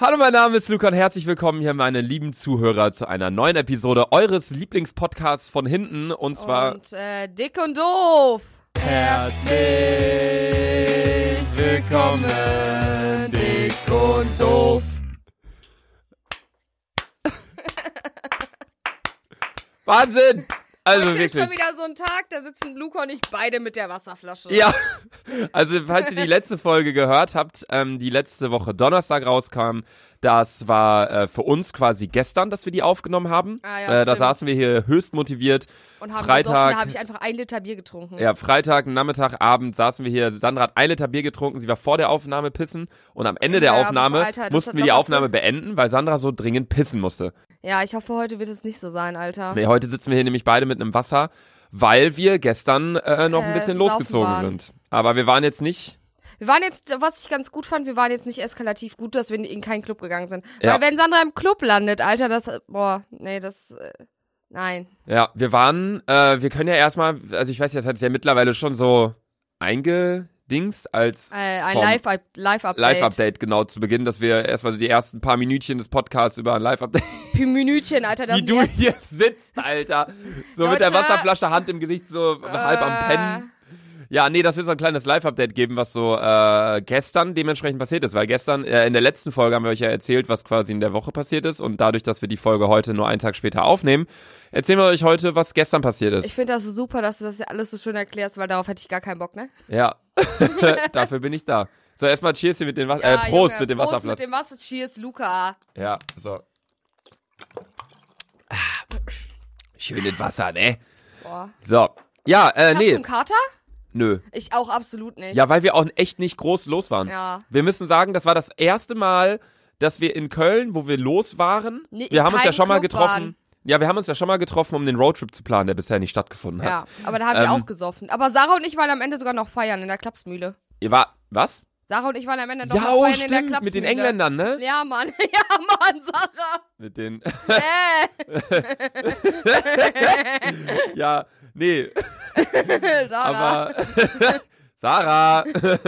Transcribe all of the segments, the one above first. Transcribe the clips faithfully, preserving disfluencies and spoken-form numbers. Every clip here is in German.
Hallo, mein Name ist Luca und herzlich willkommen hier, meine lieben Zuhörer, zu einer neuen Episode eures Lieblingspodcasts von hinten. Und zwar... Und äh, Dick und Doof. Herzlich willkommen, Dick und Doof. Wahnsinn! Also Heute wirklich. ist schon wieder so ein Tag, da sitzen Luca und ich beide mit der Wasserflasche. Ja, also falls ihr die letzte Folge gehört habt, ähm, die letzte Woche Donnerstag rauskam, das war äh, für uns quasi gestern, dass wir die aufgenommen haben. Ah, ja, äh, da stimmt. saßen wir hier höchst motiviert. Und haben Freitag, gesoffen, da habe ich einfach ein Liter Bier getrunken. Ja, Freitag, Nachmittag, Abend saßen wir hier. Sandra hat ein Liter Bier getrunken, sie war vor der Aufnahme pissen und am Ende der Ja, Aufnahme aber Alter, das mussten hat wir die locker Aufnahme für- beenden, weil Sandra so dringend pissen musste. Ja, ich hoffe, heute wird es nicht so sein, Alter. Nee, heute sitzen wir hier nämlich beide mit einem Wasser, weil wir gestern äh, noch ein Äh, bisschen saufen losgezogen waren. sind. Aber wir waren jetzt nicht... Wir waren jetzt, was ich ganz gut fand, wir waren jetzt nicht eskalativ gut, dass wir in keinen Club gegangen sind. Ja. Weil wenn Sandra im Club landet, Alter, das, boah, nee, das, äh, nein. Ja, wir waren, äh, wir können ja erstmal, also ich weiß, das hat es ja mittlerweile schon so eingedingst als Äh, ein Form- Live- Live-Update. Live-Update genau zu Beginn, dass wir erstmal so die ersten paar Minütchen des Podcasts über ein Live-Update, Für Minütchen, Alter. Das wie du hier sitzt, Alter, so mit der Leute, Wasserflasche, Hand im Gesicht, so halb am Pennen. Ja, nee, das wird so ein kleines Live-Update geben, was so äh, gestern dementsprechend passiert ist, weil gestern, äh, in der letzten Folge haben wir euch ja erzählt, was quasi in der Woche passiert ist und dadurch, dass wir die Folge heute nur einen Tag später aufnehmen, erzählen wir euch heute, was gestern passiert ist. Ich finde das super, dass du das ja alles so schön erklärst, weil darauf hätte ich gar keinen Bock, ne? Ja, dafür bin ich da. So, erstmal Cheers hier mit dem Wasser, äh, Prost Junge, mit dem Prost Wasserflasch. mit dem Wasser. Cheers, Luca. Ja, so. Ah, schönes Wasser, ne? Boah. So. Ja, äh, Hast nee, du einen Kater? nö. Ich auch absolut nicht. Ja, weil wir auch echt nicht groß los waren. Ja. Wir müssen sagen, das war das erste Mal, dass wir in Köln, wo wir los waren, Nee, wir haben uns ja kein schon mal Club getroffen. waren. Ja, wir haben uns ja schon mal getroffen, um den Roadtrip zu planen, der bisher nicht stattgefunden Ja, hat. aber da haben wir Ähm, auch gesoffen. Aber Sarah und ich waren am Ende sogar noch feiern in der Klapsmühle. Ihr war, was? Sarah und ich waren am Ende noch Ja, noch oh, feiern in der stimmt, Klapsmühle. mit den Engländern, ne? Ja, Mann. Ja, Mann, Sarah. Mit den, Äh. ja, nee, Sarah. aber, Sarah,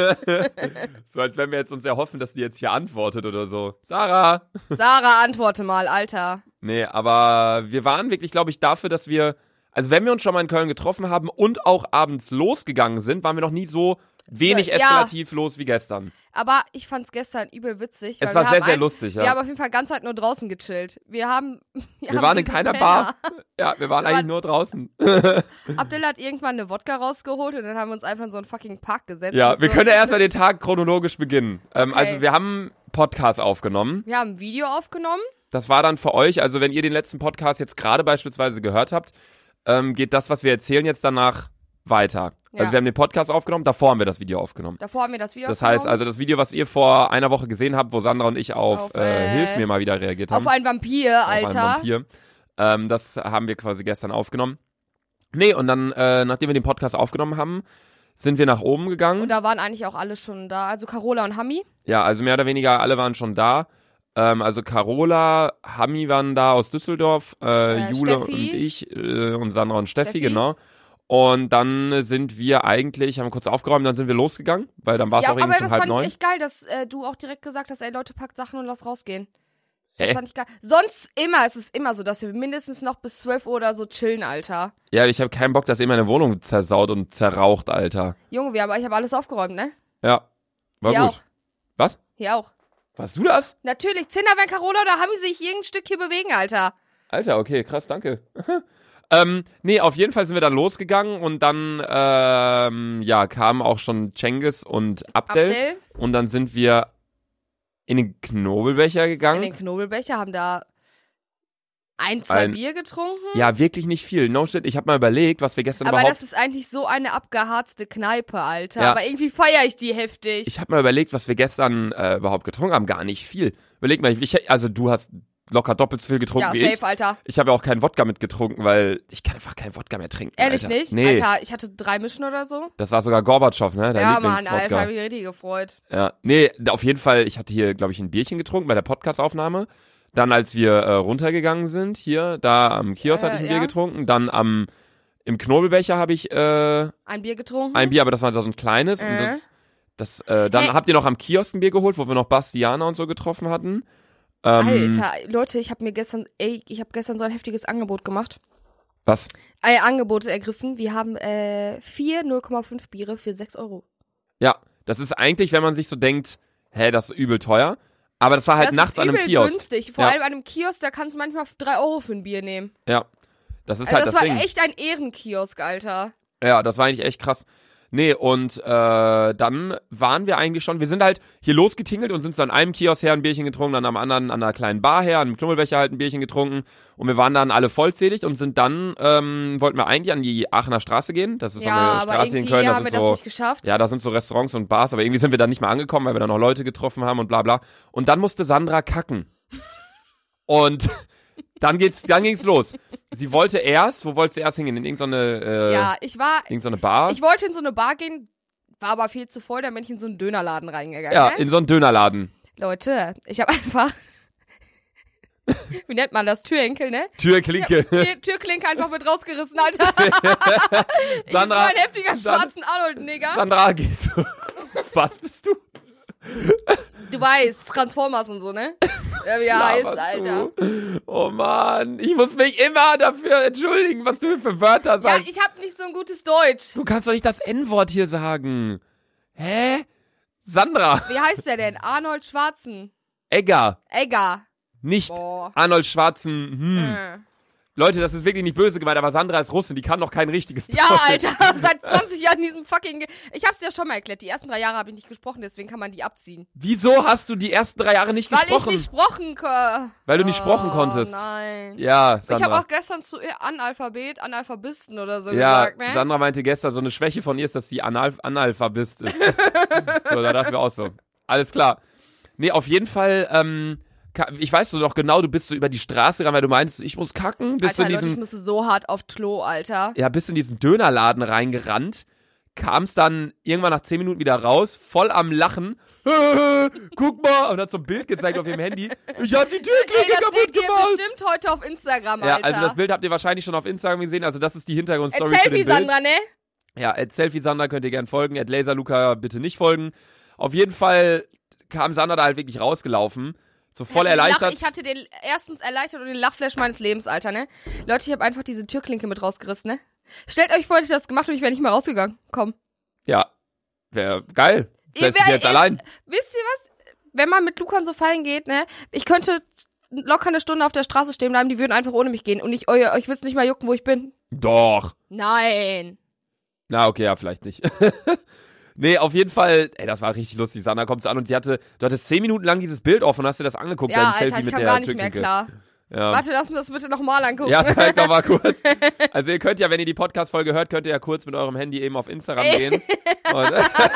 so als wenn wir jetzt uns erhoffen, dass die jetzt hier antwortet oder so. Sarah. Sarah, antworte mal, Alter. Nee, aber wir waren wirklich, glaube ich, dafür, dass wir, also wenn wir uns schon mal in Köln getroffen haben und auch abends losgegangen sind, waren wir noch nie so wenig Ja. eskalativ los wie gestern. Aber ich fand's gestern übel witzig. Es weil war wir sehr, haben sehr ein- lustig, Wir ja. haben auf jeden Fall ganz Zeit nur draußen gechillt. Wir haben. Wir, Wir haben waren in diese keiner Männer. Bar. Ja, wir waren Wir eigentlich waren- nur draußen. Abdel hat irgendwann eine Wodka rausgeholt und dann haben wir uns einfach in so einen fucking Park gesetzt. Ja, mit wir so können ja erstmal den Tag chronologisch beginnen. Ähm, Okay. also wir haben einen Podcast aufgenommen. Wir haben ein Video aufgenommen. Das war dann für euch, also wenn ihr den letzten Podcast jetzt gerade beispielsweise gehört habt, ähm, geht das, was wir erzählen, jetzt danach weiter. Ja. Also wir haben den Podcast aufgenommen, davor haben wir das Video aufgenommen. Davor haben wir das Video Das aufgenommen. heißt also, das Video, was ihr vor einer Woche gesehen habt, wo Sandra und ich auf, Auf, äh, äh, Hilf mir mal wieder reagiert haben. Auf einen Vampir, Auf einen Alter. Vampir. Ähm, das haben wir quasi gestern aufgenommen. Nee, und dann, äh, nachdem wir den Podcast aufgenommen haben, sind wir nach oben gegangen. Und da waren eigentlich auch alle schon da. Also Carola und Hami. Ja, also mehr oder weniger alle waren schon da. Ähm, also Carola, Hami waren da aus Düsseldorf, äh, Äh, Jule Steffi. und ich äh, und Sandra und Steffi, Steffi. genau. Und dann sind wir eigentlich, haben kurz aufgeräumt, dann sind wir losgegangen, weil dann war es Ja, auch irgendwie aber schon das halb fand neun. ich echt geil, dass äh, du auch direkt gesagt hast, ey Leute, packt Sachen und lasst rausgehen. Das Hä? fand ich geil. Sonst immer, es ist immer so, dass wir mindestens noch bis zwölf Uhr oder so chillen, Alter. Ja, ich habe keinen Bock, dass ihr meine Wohnung zersaut und zerraucht, Alter. Junge, wir haben, ich habe alles aufgeräumt, ne? Ja, war Hier gut. auch. Was? Hier auch. Warst du das? Natürlich, Zinner, wenn Carola oder Hami sich irgendein Stück hier bewegen, Alter. Alter, okay, krass, danke. ähm, nee, auf jeden Fall sind wir dann losgegangen und dann, ähm, ja, kamen auch schon Cengiz und Abdel. Abdel Und dann sind wir in den Knobelbecher in gegangen. den Knobelbecher, haben da ein, zwei Ein- Bier getrunken. Ja, wirklich nicht viel. No shit. Ich habe mal überlegt, was wir gestern Aber überhaupt... das ist eigentlich so eine abgeharzte Kneipe, Alter. Ja. Aber irgendwie feiere ich die heftig. Ich habe mal überlegt, was wir gestern äh, überhaupt getrunken haben. Gar nicht viel. Überleg mal, ich, also du hast locker doppelt so viel getrunken ja, wie safe, ich. Alter. Ich habe ja auch keinen Wodka mitgetrunken, weil ich kann einfach keinen Wodka mehr trinken. Ehrlich Alter. nicht? Nee, Alter, ich hatte drei Mischen oder so. das war sogar Gorbatschow, ne? Dein Ja, Mann, Alter, Lieblingswodka. hab ich richtig gefreut. Ja, nee, auf jeden Fall, ich hatte hier, glaube ich, ein Bierchen getrunken bei der Podcast-Aufnahme. Dann, als wir äh, runtergegangen sind, hier, da am Kiosk Äh, hatte ich ein Bier ja. getrunken. Dann am, im Knobelbecher habe ich äh, Ein Bier getrunken. ein Bier, aber das war so ein kleines. Und Äh. das, Das, äh, dann Hä? habt ihr noch am Kiosk ein Bier geholt, wo wir noch Bastiana und so getroffen hatten. Ähm, Alter, Leute, ich habe mir gestern, ey, ich habe gestern so ein heftiges Angebot gemacht. Was? Äh, Angebote ergriffen. Wir haben äh, vier null Komma fünf Biere für sechs Euro. Ja, das ist eigentlich, wenn man sich so denkt, hä, das ist übel teuer. Aber das war halt das nachts ist an einem übel Kiosk. günstig. Vor Ja. allem an einem Kiosk, da kannst du manchmal drei Euro für ein Bier nehmen. Ja, das ist Also halt das das war Ding. echt ein Ehrenkiosk, Alter. Ja, das war eigentlich echt krass. Nee, und äh, dann waren wir eigentlich schon, wir sind halt hier losgetingelt und sind so an einem Kiosk her ein Bierchen getrunken, dann am anderen an einer kleinen Bar her, an einem Knummelbecher halt ein Bierchen getrunken und wir waren dann alle vollzählig und sind dann, ähm, wollten wir eigentlich an die Aachener Straße gehen, das ist Ja, so eine aber Straße in irgendwie Köln, das haben wir sind das so, nicht geschafft. ja, da sind so Restaurants und Bars, aber irgendwie sind wir da nicht mal angekommen, weil wir da noch Leute getroffen haben und bla bla. Und dann musste Sandra kacken. Und dann geht's, dann ging's los. Sie wollte erst, wo wolltest du erst hingehen? In irgendeine, äh, Ja, ich war, irgendeine Bar? ich wollte in so eine Bar gehen, war aber viel zu voll, dann bin ich in so einen Dönerladen reingegangen. Ja, ne? in so einen Dönerladen. Leute, ich habe einfach, wie nennt man das, Türenkel, ne? Türklinke. Tür, Türklinke einfach mit rausgerissen, Alter. Ich bin so Sandra, ein heftiger San- schwarzen Arnold-Nigger. Sandra geht so. Was bist du? Du weißt, Transformers und so, ne? Ja, wie er Was heißt, laberst Alter. du? Oh Mann, ich muss mich immer dafür entschuldigen, was du für Wörter Ja, sagst. ich hab nicht so ein gutes Deutsch. Du kannst doch nicht das N-Wort hier sagen. Hä? Sandra. Wie heißt der denn? Arnold Schwarzen. Egger. Egger. Nicht Boah. Arnold Schwarzen. Hm. Äh. Leute, das ist wirklich nicht böse gemeint, aber Sandra ist Russin, die kann noch kein richtiges Ja, Deutsch. Alter, seit zwanzig Jahren diesem fucking... Ge ich hab's ja schon mal erklärt, die ersten drei Jahre habe ich nicht gesprochen, deswegen kann man die abziehen. Wieso hast du die ersten drei Jahre nicht Weil gesprochen? ich nicht sprochen konnte. Weil du nicht sprechen konntest. Oh nein. Ja, Sandra. Ich habe auch gestern zu ihr Analphabet, Analphabisten oder so Ja, gesagt, ne? Sandra meinte gestern, so eine Schwäche von ihr ist, dass sie Anal Analphabist ist. So, da dachten wir auch so. Alles klar. Nee, auf jeden Fall, ähm, ka- ich weiß so doch genau, du bist so über die Straße gegangen, weil du meintest, ich muss kacken, bist Alter, du in Leute, ich diesen, musste so hart auf Klo, Alter. ja, bist in diesen Dönerladen reingerannt, kamst dann irgendwann nach zehn Minuten wieder raus, voll am Lachen. Guck mal, und hat so ein Bild gezeigt auf ihrem Handy. Ich hab die Ey, Türklinke das kaputt seht ihr gemacht. bestimmt heute auf Instagram, Ja, Alter. also das Bild habt ihr wahrscheinlich schon auf Instagram gesehen, also das ist die At Hintergrundstory zu dem Selfie, Bild. Sandra, ne? Ja, at Selfie Sandra könnt ihr gerne folgen, at Laserluca bitte nicht folgen. Auf jeden Fall kam Sandra da halt wirklich rausgelaufen, so voll Ich hatte den erleichtert. Lach, ich hatte den erstens erleichtert und den Lachflash meines Lebens, Alter, ne? Leute, ich habe einfach diese Türklinke mit rausgerissen, ne? Stellt euch vor, ich hätte das gemacht und ich wäre nicht mehr rausgegangen. Komm. Ja, wäre geil. Ihr Lässt sich wär- jetzt ihr- allein. Wisst ihr was? Wenn man mit Lucan so fallen geht, ne? Ich könnte locker eine Stunde auf der Straße stehen bleiben, die würden einfach ohne mich gehen. Und ich, euch, euch wird's nicht mal jucken, wo ich bin. Doch. Nein. Na, okay, ja, vielleicht nicht. Nee, auf jeden Fall, ey, das war richtig lustig. Sandra kommt so an und sie hatte, du hattest zehn Minuten lang dieses Bild offen und hast dir das angeguckt, Ja, dein Alter, Selfie ich mit kam der gar nicht mehr Türklinke. klar. Ja. Warte, lass uns das bitte nochmal angucken. Ja, zeig doch mal kurz. Also ihr könnt ja, wenn ihr die Podcast-Folge hört, könnt ihr ja kurz mit eurem Handy eben auf Instagram gehen. Und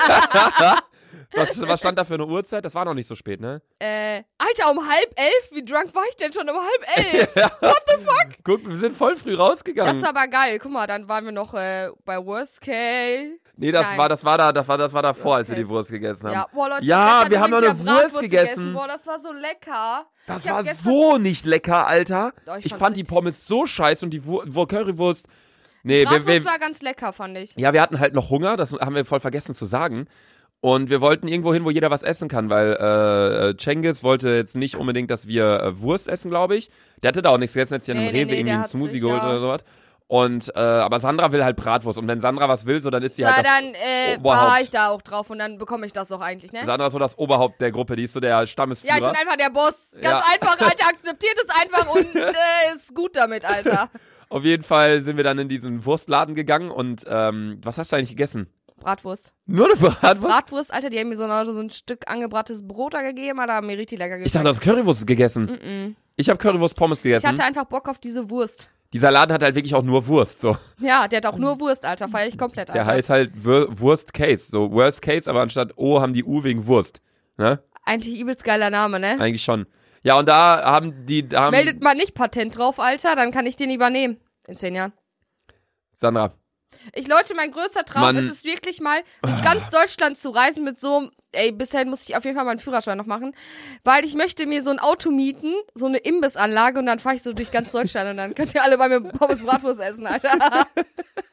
was, was stand da für eine Uhrzeit? Das war noch nicht so spät, ne? Äh, Alter, um halb elf? Wie drunk war ich denn schon um halb elf? What the fuck? Guck, wir sind voll früh rausgegangen. Das ist aber geil. Guck mal, dann waren wir noch äh, bei Worst Case. nee, das Nein. war, das war da, das war, das war davor, Worst als wir die Case. Wurst gegessen haben. Ja, boah, Leute, Ja, ich hab wir haben gestern noch übrigens eine ja Wurst Bratwurst gegessen. Boah, das war so lecker. Das Ich hab war gestern- so nicht lecker, Alter. Doch, ich ich fand's fand die richtig- Pommes so scheiße und die Wur Wur Currywurst. Nee, wir, Bratwurst wir, war ganz lecker, fand ich. ja, wir hatten halt noch Hunger, das haben wir voll vergessen zu sagen. Und wir wollten irgendwo hin, wo jeder was essen kann, weil äh, Cengiz wollte jetzt nicht unbedingt, dass wir äh, Wurst essen, glaube ich. Der hatte da auch nichts gegessen, hat sich an einem Nee, nee, Rewe nee, irgendwie der einen hat Smoothie sich, geholt ja. oder sowas. Und, äh, aber Sandra will halt Bratwurst. Und wenn Sandra was will, so dann ist sie Na, halt das dann äh, Oberhaupt. war ich da auch drauf und dann bekomme ich das doch eigentlich, ne? Sandra ist so das Oberhaupt der Gruppe, die ist so der Stammesführer. Ja, ich bin einfach der Boss. Ganz Ja. einfach, Alter, akzeptiert es einfach und äh, ist gut damit, Alter. Auf jeden Fall sind wir dann in diesen Wurstladen gegangen und ähm, was hast du eigentlich gegessen? Bratwurst. Nur eine Bratwurst? Bratwurst, Alter, die haben mir so, eine, so ein Stück angebrates Brot da gegeben, Alter, haben mir richtig lecker Ich geschmeckt. dachte, du hast Currywurst gegessen. Mm-mm. Ich habe Currywurst-Pommes Ich gegessen. hatte einfach Bock auf diese Wurst. Dieser Laden hat halt wirklich auch nur Wurst, so. Ja, der hat auch nur Wurst, Alter, feier ich komplett, Alter. Der heißt halt Wur Wurst Case, so Worst Case, aber anstatt O haben die U wegen Wurst. Ne? Eigentlich übelst geiler Name, ne? Eigentlich schon. Ja, und da haben die, da haben Meldet mal nicht Patent drauf, Alter, dann kann ich den übernehmen. In zehn Jahren. Sandra, Ich, Leute, mein größter Traum Mann. ist es wirklich mal, durch ganz Deutschland zu reisen mit so einem, ey, bisher muss ich auf jeden Fall meinen Führerschein noch machen, weil ich möchte mir so ein Auto mieten, so eine Imbissanlage und dann fahre ich so durch ganz Deutschland und dann könnt ihr alle bei mir Pommes Bratwurst essen, Alter.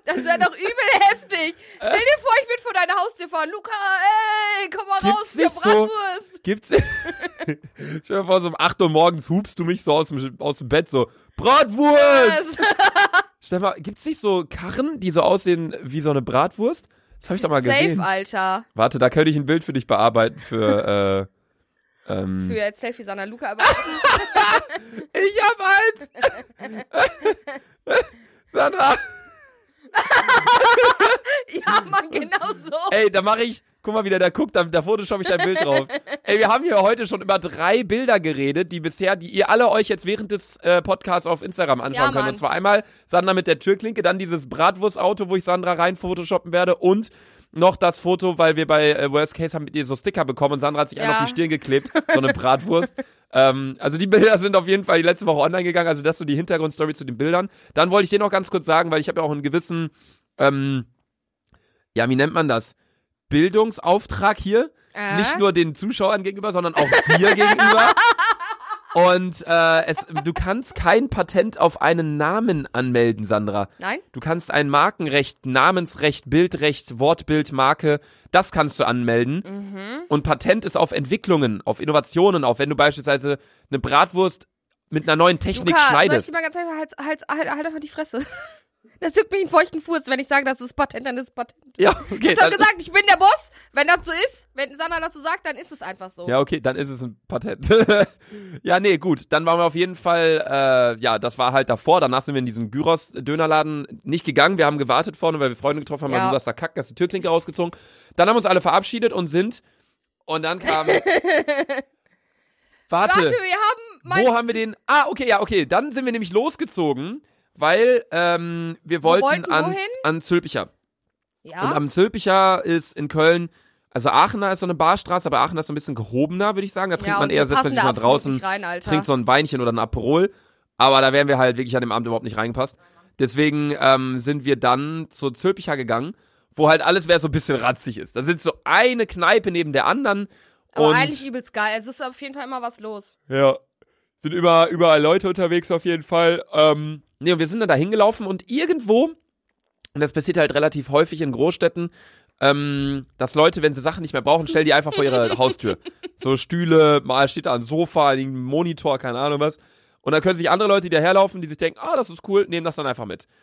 Das wäre doch übel heftig. Stell dir vor, ich würde vor deine Haustür fahren. Luca, ey, komm mal Gibt's raus, hier nicht so- Bratwurst. Gibt's. Stell dir vor, so um acht Uhr morgens hupst du mich so aus dem, aus dem Bett so, Bratwurst! Stell dir mal, gibt's nicht so Karren, die so aussehen wie so eine Bratwurst? Das habe ich doch mal Safe, gesehen. Alter. Warte, da könnte ich ein Bild für dich bearbeiten für, äh, ähm. Für jetzt Selfie, Sandra. Luca, aber... Ich hab eins! Sandra! ja, Mann, genau so. Ey, da mache ich, guck mal, wie der da guckt, da, da photoshop ich dein Bild drauf. Ey, wir haben hier heute schon über drei Bilder geredet, die bisher, die ihr alle euch jetzt während des äh, Podcasts auf Instagram anschauen Ja, könnt. Mann. Und zwar einmal Sandra mit der Türklinke, dann dieses Bratwurstauto, wo ich Sandra rein photoshoppen werde und noch das Foto, weil wir bei äh, Worst Case haben mit ihr so Sticker bekommen und Sandra hat sich Ja. einfach auf die Stirn geklebt, so eine Bratwurst. ähm, also die Bilder sind auf jeden Fall die letzte Woche online gegangen, also das ist so die Hintergrundstory zu den Bildern. Dann wollte ich dir noch ganz kurz sagen, weil ich habe ja auch einen gewissen, ähm, ja, wie nennt man das? Bildungsauftrag hier. Äh? Nicht nur den Zuschauern gegenüber, sondern auch dir gegenüber. Und äh, es, du kannst kein Patent auf einen Namen anmelden, Sandra. Nein? Du kannst ein Markenrecht, Namensrecht, Bildrecht, Wortbild, Marke, das kannst du anmelden. Mhm. Und Patent ist auf Entwicklungen, auf Innovationen, auf wenn du beispielsweise eine Bratwurst mit einer neuen Technik Luca, schneidest. soll ich dir mal ganz einfach, halt, halt, halt, halt einfach die Fresse. Das juckt mich einen feuchten Furz, wenn ich sage, das ist Patent, dann ist es Patent. Ja, Ich okay. hab doch Dann, gesagt, ich bin der Boss. Wenn das so ist, wenn Sandra das so sagt, dann ist es einfach so. ja, okay, dann ist es ein Patent. Ja, nee, gut. Dann waren wir auf jeden Fall, äh, ja, das war halt davor. Danach sind wir in diesen Gyros-Dönerladen nicht gegangen. Wir haben gewartet vorne, weil wir Freunde getroffen haben, Ja. weil du hast da kackt, hast die Türklinke rausgezogen. Dann haben wir uns alle verabschiedet und sind, und dann kam, warte, Warte, wir haben mein... wo haben wir den, ah, okay, ja, okay. Dann sind wir nämlich losgezogen, weil ähm, wir wollten, wollten ans, wohin? an Zülpicher. Ja? Und am Zülpicher ist in Köln, also Aachener ist so eine Barstraße, aber Aachener ist so ein bisschen gehobener, würde ich sagen. Da trinkt ja, man und eher, wir setzt man passen sich da mal absolut draußen, nicht rein, Alter. trinkt so ein Weinchen oder ein Aperol. Aber da wären wir halt wirklich an dem Abend überhaupt nicht reingepasst. Deswegen ähm, sind wir dann zur Zülpicher gegangen, wo halt alles mehr so ein bisschen ratzig ist. Da sind so eine Kneipe neben der anderen. Aber und eigentlich übelst geil. Also es ist auf jeden Fall immer was los. ja, sind über, überall Leute unterwegs auf jeden Fall. Ähm, nee, und wir sind dann da hingelaufen und irgendwo, und das passiert halt relativ häufig in Großstädten, ähm, dass Leute, wenn sie Sachen nicht mehr brauchen, stellen die einfach vor ihre Haustür. So Stühle, mal steht da ein Sofa, ein Monitor, keine Ahnung was. Und dann können sich andere Leute, die daherlaufen, die sich denken, ah, das ist cool, nehmen das dann einfach mit.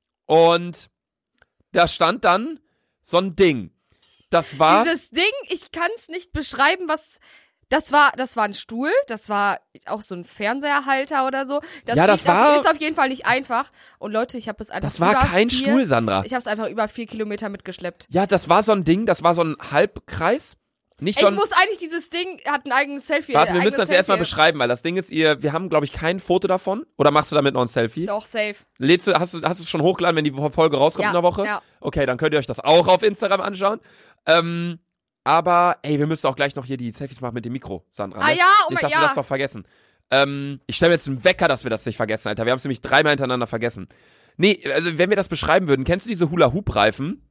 Und da stand dann so ein Ding. Das war... Dieses Ding, ich kann es nicht beschreiben, was... Das war, das war ein Stuhl, das war auch so ein Fernseherhalter oder so. Das, Ja, das liegt auf- war- ist auf jeden Fall nicht einfach. Und Leute, ich habe es einfach Das war über kein vier, Stuhl, Sandra. Ich habe es einfach über vier Kilometer mitgeschleppt. Ja, das war so ein Ding, das war so ein Halbkreis. Nicht so Ich ein... muss eigentlich dieses Ding, hat ein eigenes Selfie. Warte, wir äh, müssen das eigenes erstmal Selfie. beschreiben, weil das Ding ist, ihr, wir haben, glaube ich, kein Foto davon. Oder machst du damit noch ein Selfie? Doch, safe. Lädst du, hast du, hast du es schon hochgeladen, wenn die Folge rauskommt Ja, in der Woche? ja. Okay, dann könnt ihr euch das auch auf Instagram anschauen. Ähm, aber, ey, wir müssen auch gleich noch hier die Selfies machen mit dem Mikro, Sandra. Ah ne? ja, oh Nicht, mein, dass wir das ja. doch vergessen. Ähm, ich stelle mir jetzt einen Wecker, dass wir das nicht vergessen, Alter. Wir haben es nämlich dreimal hintereinander vergessen. Nee, also wenn wir das beschreiben würden, kennst du diese Hula-Hoop-Reifen?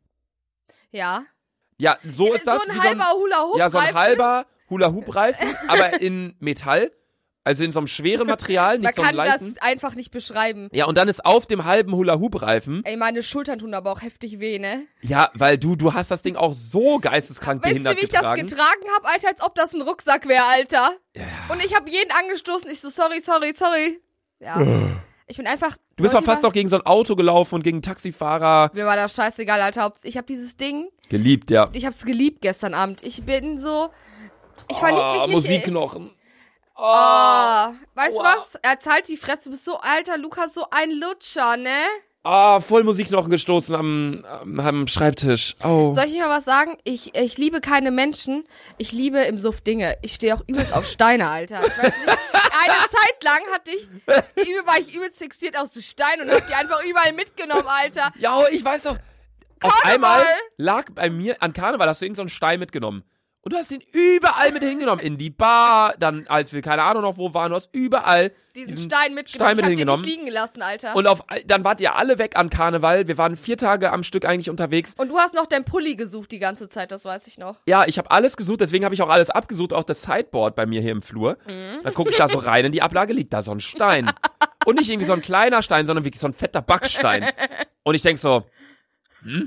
Ja. Ja, so ist das. So ein wie halber Hula-Hoop. Ja, so ein halber Hula-Hoop-Reifen, aber in Metall. Also in so einem schweren Material, nicht Man so einem kann leichten. das einfach nicht beschreiben. Ja, und dann ist auf dem halben Hula-Hoop-Reifen. Ey, meine Schultern tun aber auch heftig weh, ne? Ja, weil du, du hast das Ding auch so geisteskrank Weißt behindert du, wie ich getragen. das getragen habe, Alter, als ob das ein Rucksack wäre, Alter? Ja. Und ich habe jeden angestoßen. Ich so, sorry, sorry, sorry. Ja. Ich bin einfach... Du bist mal Leute, fast noch gegen so ein Auto gelaufen und gegen einen Taxifahrer. Mir war das scheißegal, Alter. Haupts- Ich habe dieses Ding, Geliebt, ja. ich hab's geliebt gestern Abend. Ich bin so... Ich verlieb Ah, mich nicht... Musikknochen. Oh, weißt du Aua. was? Er zahlt die Fresse. Du bist so, Alter, Lukas, so ein Lutscher, ne? Ah, voll Musikknochen gestoßen am, am, am Schreibtisch. Oh. Soll ich dir mal was sagen? Ich, ich liebe keine Menschen. Ich liebe im Suff Dinge. Ich stehe auch übelst auf Steine, Alter. Ich weiß nicht. Eine Zeit lang hatte ich, übel, war ich übelst fixiert auf so Steine und hab die einfach überall mitgenommen, Alter. Ja, oh, ich weiß doch. Auf Karneval. einmal lag bei mir, an Karneval hast du irgendeinen so einen Stein mitgenommen. Und du hast ihn überall mit hingenommen. In die Bar, dann als wir keine Ahnung noch wo waren, du hast überall Diesen, diesen Stein mitgenommen. Stein mit ich hab hingenommen. den nicht liegen gelassen, Alter. Und auf, dann wart ihr alle weg an Karneval. Wir waren vier Tage am Stück eigentlich unterwegs. Und du hast noch deinen Pulli gesucht die ganze Zeit, das weiß ich noch. Ja, ich habe alles gesucht, deswegen habe ich auch alles abgesucht, auch das Sideboard bei mir hier im Flur. Mhm. Dann gucke ich da so rein, in die Ablage liegt da so ein Stein. Und nicht irgendwie so ein kleiner Stein, sondern wirklich so ein fetter Backstein. Und ich denk so, hm?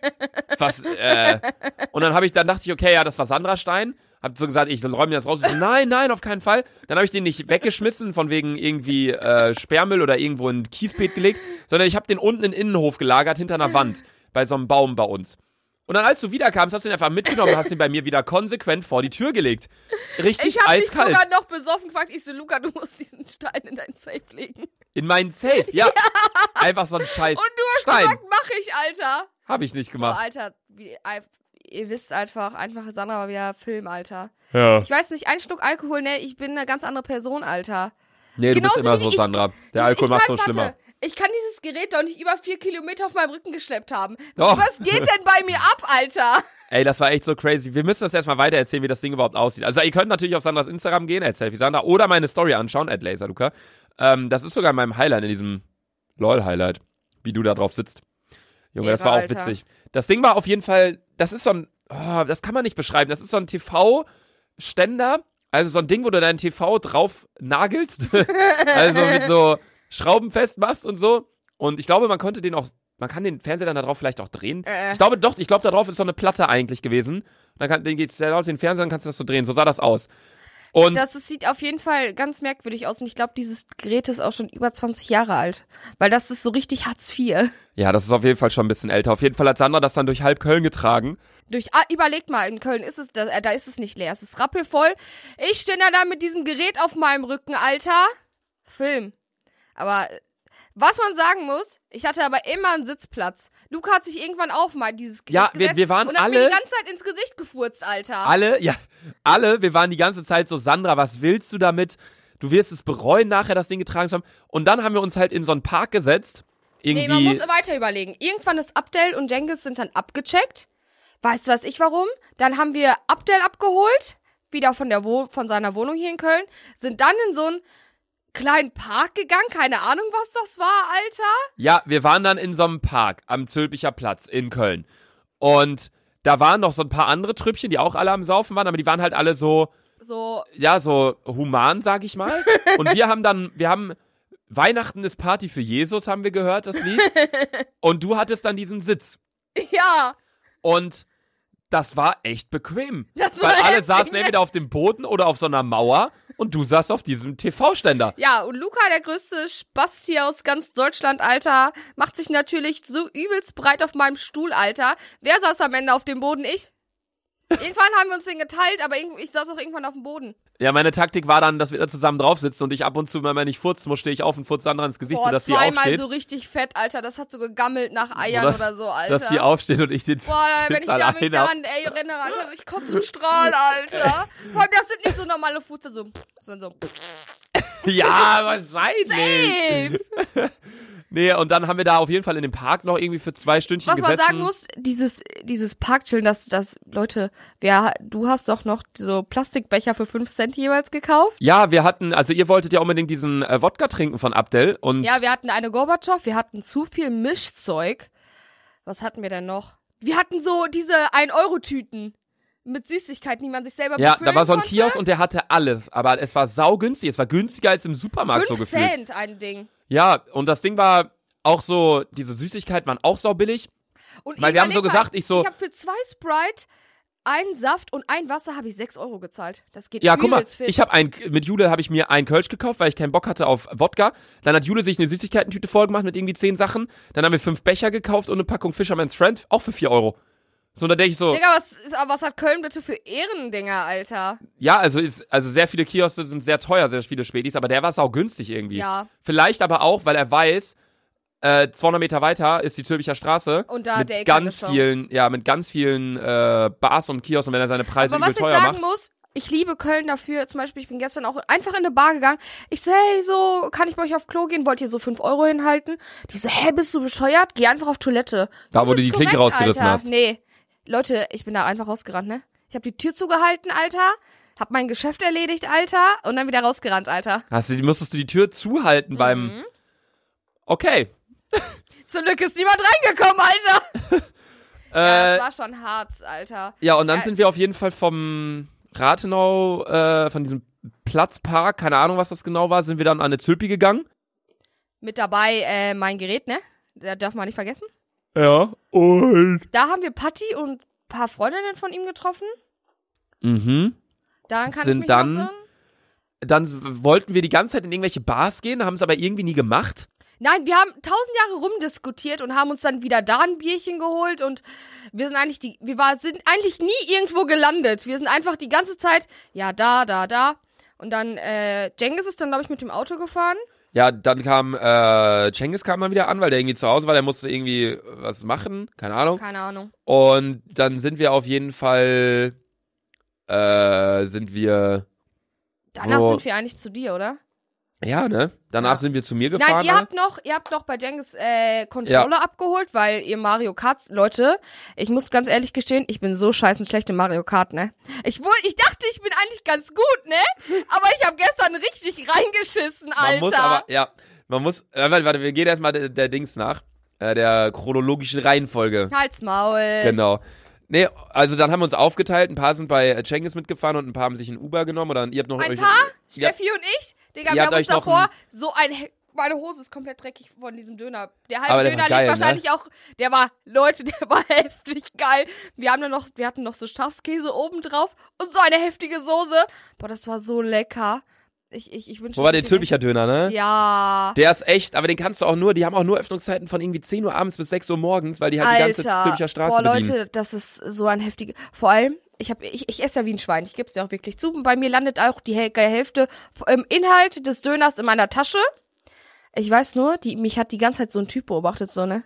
Was, äh, und dann habe ich, dann dachte ich, okay, ja, das war Sandra Stein. Hab so gesagt, ich räume mir das raus. Ich so, nein, nein, auf keinen Fall. Dann habe ich den nicht weggeschmissen, von wegen irgendwie äh, Sperrmüll oder irgendwo in ein Kiesbeet gelegt, sondern ich habe den unten in den Innenhof gelagert, hinter einer Wand, bei so einem Baum bei uns. Und dann, als du wiederkamst, hast du ihn einfach mitgenommen und hast ihn bei mir wieder konsequent vor die Tür gelegt. Richtig ich hab eiskalt. Ich habe dich sogar noch besoffen gefragt. Ich so, Luca, du musst diesen Stein in dein Safe legen. In meinen Safe, ja. ja. Einfach so ein Scheiß Und du hast Stein. gesagt, mach ich, Alter. Hab ich nicht gemacht. Oh, Alter, wie, ihr wisst einfach, einfach Sandra war wieder Film, Alter. Ja. Ich weiß nicht, ein Schluck Alkohol, ne, ich bin eine ganz andere Person, Alter. Nee, du Genauso bist immer wie so, ich, Sandra. Der ich, Alkohol ich macht's kann, so schlimmer. Warte, ich kann dieses Gerät doch nicht über vier Kilometer auf meinem Rücken geschleppt haben. Doch. Was geht denn bei mir ab, Alter? Ey, das war echt so crazy. Wir müssen das erstmal weiter erzählen, wie das Ding überhaupt aussieht. Also ihr könnt natürlich auf Sandras Instagram gehen, at selfiesandra, oder meine Story anschauen, at laserluca. Ähm, das ist sogar in meinem Highlight, in diesem LOL-Highlight, wie du da drauf sitzt. Junge, das war auch Alter. witzig. Das Ding war auf jeden Fall, das ist so ein, oh, das kann man nicht beschreiben, das ist so ein T V-Ständer, also so ein Ding, wo du dein T V drauf nagelst, also mit so Schrauben festmachst und so. Und ich glaube, man konnte den auch, man kann den Fernseher dann da drauf vielleicht auch drehen. Äh. Ich glaube doch, ich glaube, da drauf ist so eine Platte eigentlich gewesen. Dann kann, den geht's laut den Fernseher, dann kannst du das so drehen. So sah das aus. Und Das, das sieht auf jeden Fall ganz merkwürdig aus und ich glaube, dieses Gerät ist auch schon über zwanzig Jahre alt. Weil das ist so richtig Hartz vier. ja, das ist auf jeden Fall schon ein bisschen älter. Auf jeden Fall hat Sandra das dann durch halb Köln getragen. Durch, ah, überlegt mal, in Köln ist es, da, äh, da ist es nicht leer, es ist rappelvoll. Ich stehe da, da mit diesem Gerät auf meinem Rücken, Alter. Film. Aber was man sagen muss, ich hatte aber immer einen Sitzplatz. Luca hat sich irgendwann auf mal dieses Gerät Ja, wir- gesetzt wir waren und hat alle- mir die ganze Zeit ins Gesicht gefurzt, Alter. Alle, ja, alle, wir waren die ganze Zeit so, Sandra, was willst du damit? Du wirst es bereuen, nachher das Ding getragen zu haben. Und dann haben wir uns halt in so einen Park gesetzt. Irgendwie. Nee, man muss weiter überlegen. Irgendwann ist Abdel und Cengiz sind dann abgecheckt. Weißt du was ich warum? Dann haben wir Abdel abgeholt, wieder von der Wo- von seiner Wohnung hier in Köln, sind dann in so einen kleinen Park gegangen, keine Ahnung, was das war, Alter. Ja, wir waren dann in so einem Park am Zülpicher Platz in Köln. Und da waren noch so ein paar andere Trüppchen, die auch alle am Saufen waren, aber die waren halt alle so, So, ja, so human, sag ich mal. Und wir haben dann, wir haben Weihnachten ist Party für Jesus, haben wir gehört, das Lied. Und du hattest dann diesen Sitz. ja. Und das war echt bequem. Das war Weil alle heftig, saßen ne? entweder auf dem Boden oder auf so einer Mauer und du saßt auf diesem T V-Ständer. Ja, und Luca, der größte Spaß hier aus ganz Deutschland, Alter, macht sich natürlich so übelst breit auf meinem Stuhl, Alter. Wer saß am Ende auf dem Boden? Ich. Irgendwann haben wir uns den geteilt, aber ich saß auch irgendwann auf dem Boden. Ja, meine Taktik war dann, dass wir da zusammen drauf sitzen und ich ab und zu, wenn man nicht furzen muss, stehe ich auf und furze Sandra ins Gesicht, Boah, sodass sie zweimal aufsteht. so richtig fett, Alter. Das hat so gegammelt nach Eiern Oder- oder so, Alter. Dass die aufsteht und ich sitze Boah, wenn ich sitz da mich alleine. daran ey, erinnere, Alter, ich kotze einen Strahl, Alter. Vor allem, das sind nicht so normale Futter, so, sondern so, Ja, wahrscheinlich. safe. Nee, und dann haben wir da auf jeden Fall in dem Park noch irgendwie für zwei Stündchen Was man gesessen. sagen muss, dieses, dieses Parkchillen, das, das, Leute, wer, du hast doch noch so Plastikbecher für fünf Cent jeweils gekauft. Ja, wir hatten, also ihr wolltet ja unbedingt diesen äh, Wodka trinken von Abdel und Ja, wir hatten eine Gorbatschow, wir hatten zu viel Mischzeug. Was hatten wir denn noch? Wir hatten so diese ein Euro Tüten mit Süßigkeiten, die man sich selber ja, befüllen da war so ein konnte. Kiosk und der hatte alles, aber es war saugünstig, es war günstiger als im Supermarkt so Fünf gefühlt. Cent ein Ding. Ja, und das Ding war auch so, diese Süßigkeiten waren auch saubillig. Und Weil wir haben so überleg mal, gesagt, ich so- Ich habe für zwei Sprite, einen Saft und ein Wasser habe ich sechs Euro gezahlt. Das geht Ja, guck mal, übelst fit. ich habe ein, mit Jule habe ich mir einen Kölsch gekauft, weil ich keinen Bock hatte auf Wodka. Dann hat Jule sich eine Süßigkeitentüte vollgemacht mit irgendwie zehn Sachen. Dann haben wir fünf Becher gekauft und eine Packung Fisherman's Friend, auch für vier Euro. So, da denke ich so, Digga, was, ist, aber was hat Köln bitte für Ehrendinger, Alter? ja, also ist, also sehr viele Kioske sind sehr teuer, sehr viele Spätis, aber der war saugünstig irgendwie. Ja. Vielleicht aber auch, weil er weiß, äh, zweihundert Meter weiter ist die Zülpicher Straße. Und da hat mit der eh keine ganz Chance. vielen, ja, mit ganz vielen äh, Bars und Kiosken, und wenn er seine Preise Aber übel was ich teuer sagen macht. muss, ich liebe Köln dafür. Zum Beispiel, ich bin gestern auch einfach in eine Bar gegangen. Ich so, hey, so, kann ich bei euch auf Klo gehen? Wollt ihr so fünf Euro hinhalten? Die so, hä, bist du bescheuert? Geh einfach auf Toilette. Da, wo du die Ist Klinke korrekt, rausgerissen Alter. hast. Nee. Leute, ich bin da einfach rausgerannt, ne? Ich habe die Tür zugehalten, Alter. Hab mein Geschäft erledigt, Alter. Und dann wieder rausgerannt, Alter. Hast du, musstest du die Tür zuhalten beim. Mhm. Okay. Zum Glück ist niemand reingekommen, Alter. Ja, Äh, das war schon hart, Alter. ja, und dann Ja. sind wir auf jeden Fall vom Rathenau, äh, von diesem Platzpark, keine Ahnung, was das genau war, sind wir dann an eine Zülpi gegangen. Mit dabei äh, mein Gerät, ne? Da darf man nicht vergessen. Ja, und? Da haben wir Patti und ein paar Freundinnen von ihm getroffen. Mhm. Daran kann Sind ich mich dann- noch sagen. Dann wollten wir die ganze Zeit in irgendwelche Bars gehen, haben es aber irgendwie nie gemacht. Nein, wir haben tausend Jahre rumdiskutiert und haben uns dann wieder da ein Bierchen geholt und wir sind eigentlich die, wir war, sind eigentlich nie irgendwo gelandet. Wir sind einfach die ganze Zeit, ja, da, da, da. Und dann, äh, Cengiz ist dann, glaube ich, mit dem Auto gefahren. Ja, dann kam, äh, Cengiz kam mal wieder an, weil der irgendwie zu Hause war, der musste irgendwie was machen, keine Ahnung. Keine Ahnung. Und dann sind wir auf jeden Fall, äh, sind wir, Danach Oh. sind wir eigentlich zu dir, oder? ja, ne? Danach Ja. sind wir zu mir gefahren. Nein, ihr ne? habt noch, ihr habt noch bei Cengiz äh, Controller abgeholt, weil ihr Mario Kart, Leute, ich muss ganz ehrlich gestehen, ich bin so scheißen schlecht in Mario Kart, ne? Ich, wohl, ich dachte, ich bin eigentlich ganz gut, ne? Aber ich habe gestern richtig reingeschissen, Alter. Man muss aber, ja, man muss, äh, warte, warte, wir gehen erstmal der, der Dings nach, äh, der chronologischen Reihenfolge. Halt's Maul. Genau. Nee, also dann haben wir uns aufgeteilt, ein paar sind bei äh, Cengiz mitgefahren und ein paar haben sich ein Uber genommen oder ihr habt noch Ein euch, paar? Ja. Steffi und ich? Digga, Ihr wir habt haben uns euch noch davor ein- so ein, He- meine Hose ist komplett dreckig von diesem Döner. Der halbe Aber der Döner war geil, liegt wahrscheinlich auch, der war, Leute, der war heftig geil. Wir haben dann noch, wir hatten noch so Schafskäse oben drauf und so eine heftige Soße. Boah, das war so lecker. Ich, ich, ich wünsche Wo war der Zülpicher Döner, ne? Ja. Der ist echt, aber den kannst du auch nur, die haben auch nur Öffnungszeiten von irgendwie zehn Uhr abends bis sechs Uhr morgens, weil die halt die ganze Alter. Zülpicher Straße Boah, bedienen. Leute, das ist so ein heftiger, vor allem, ich, hab, ich, ich esse ja wie ein Schwein, ich geb's ja auch wirklich zu. Bei mir landet auch die Häl- Hälfte im Inhalt des Döners in meiner Tasche. Ich weiß nur, die, mich hat die ganze Zeit so ein Typ beobachtet, so, ne?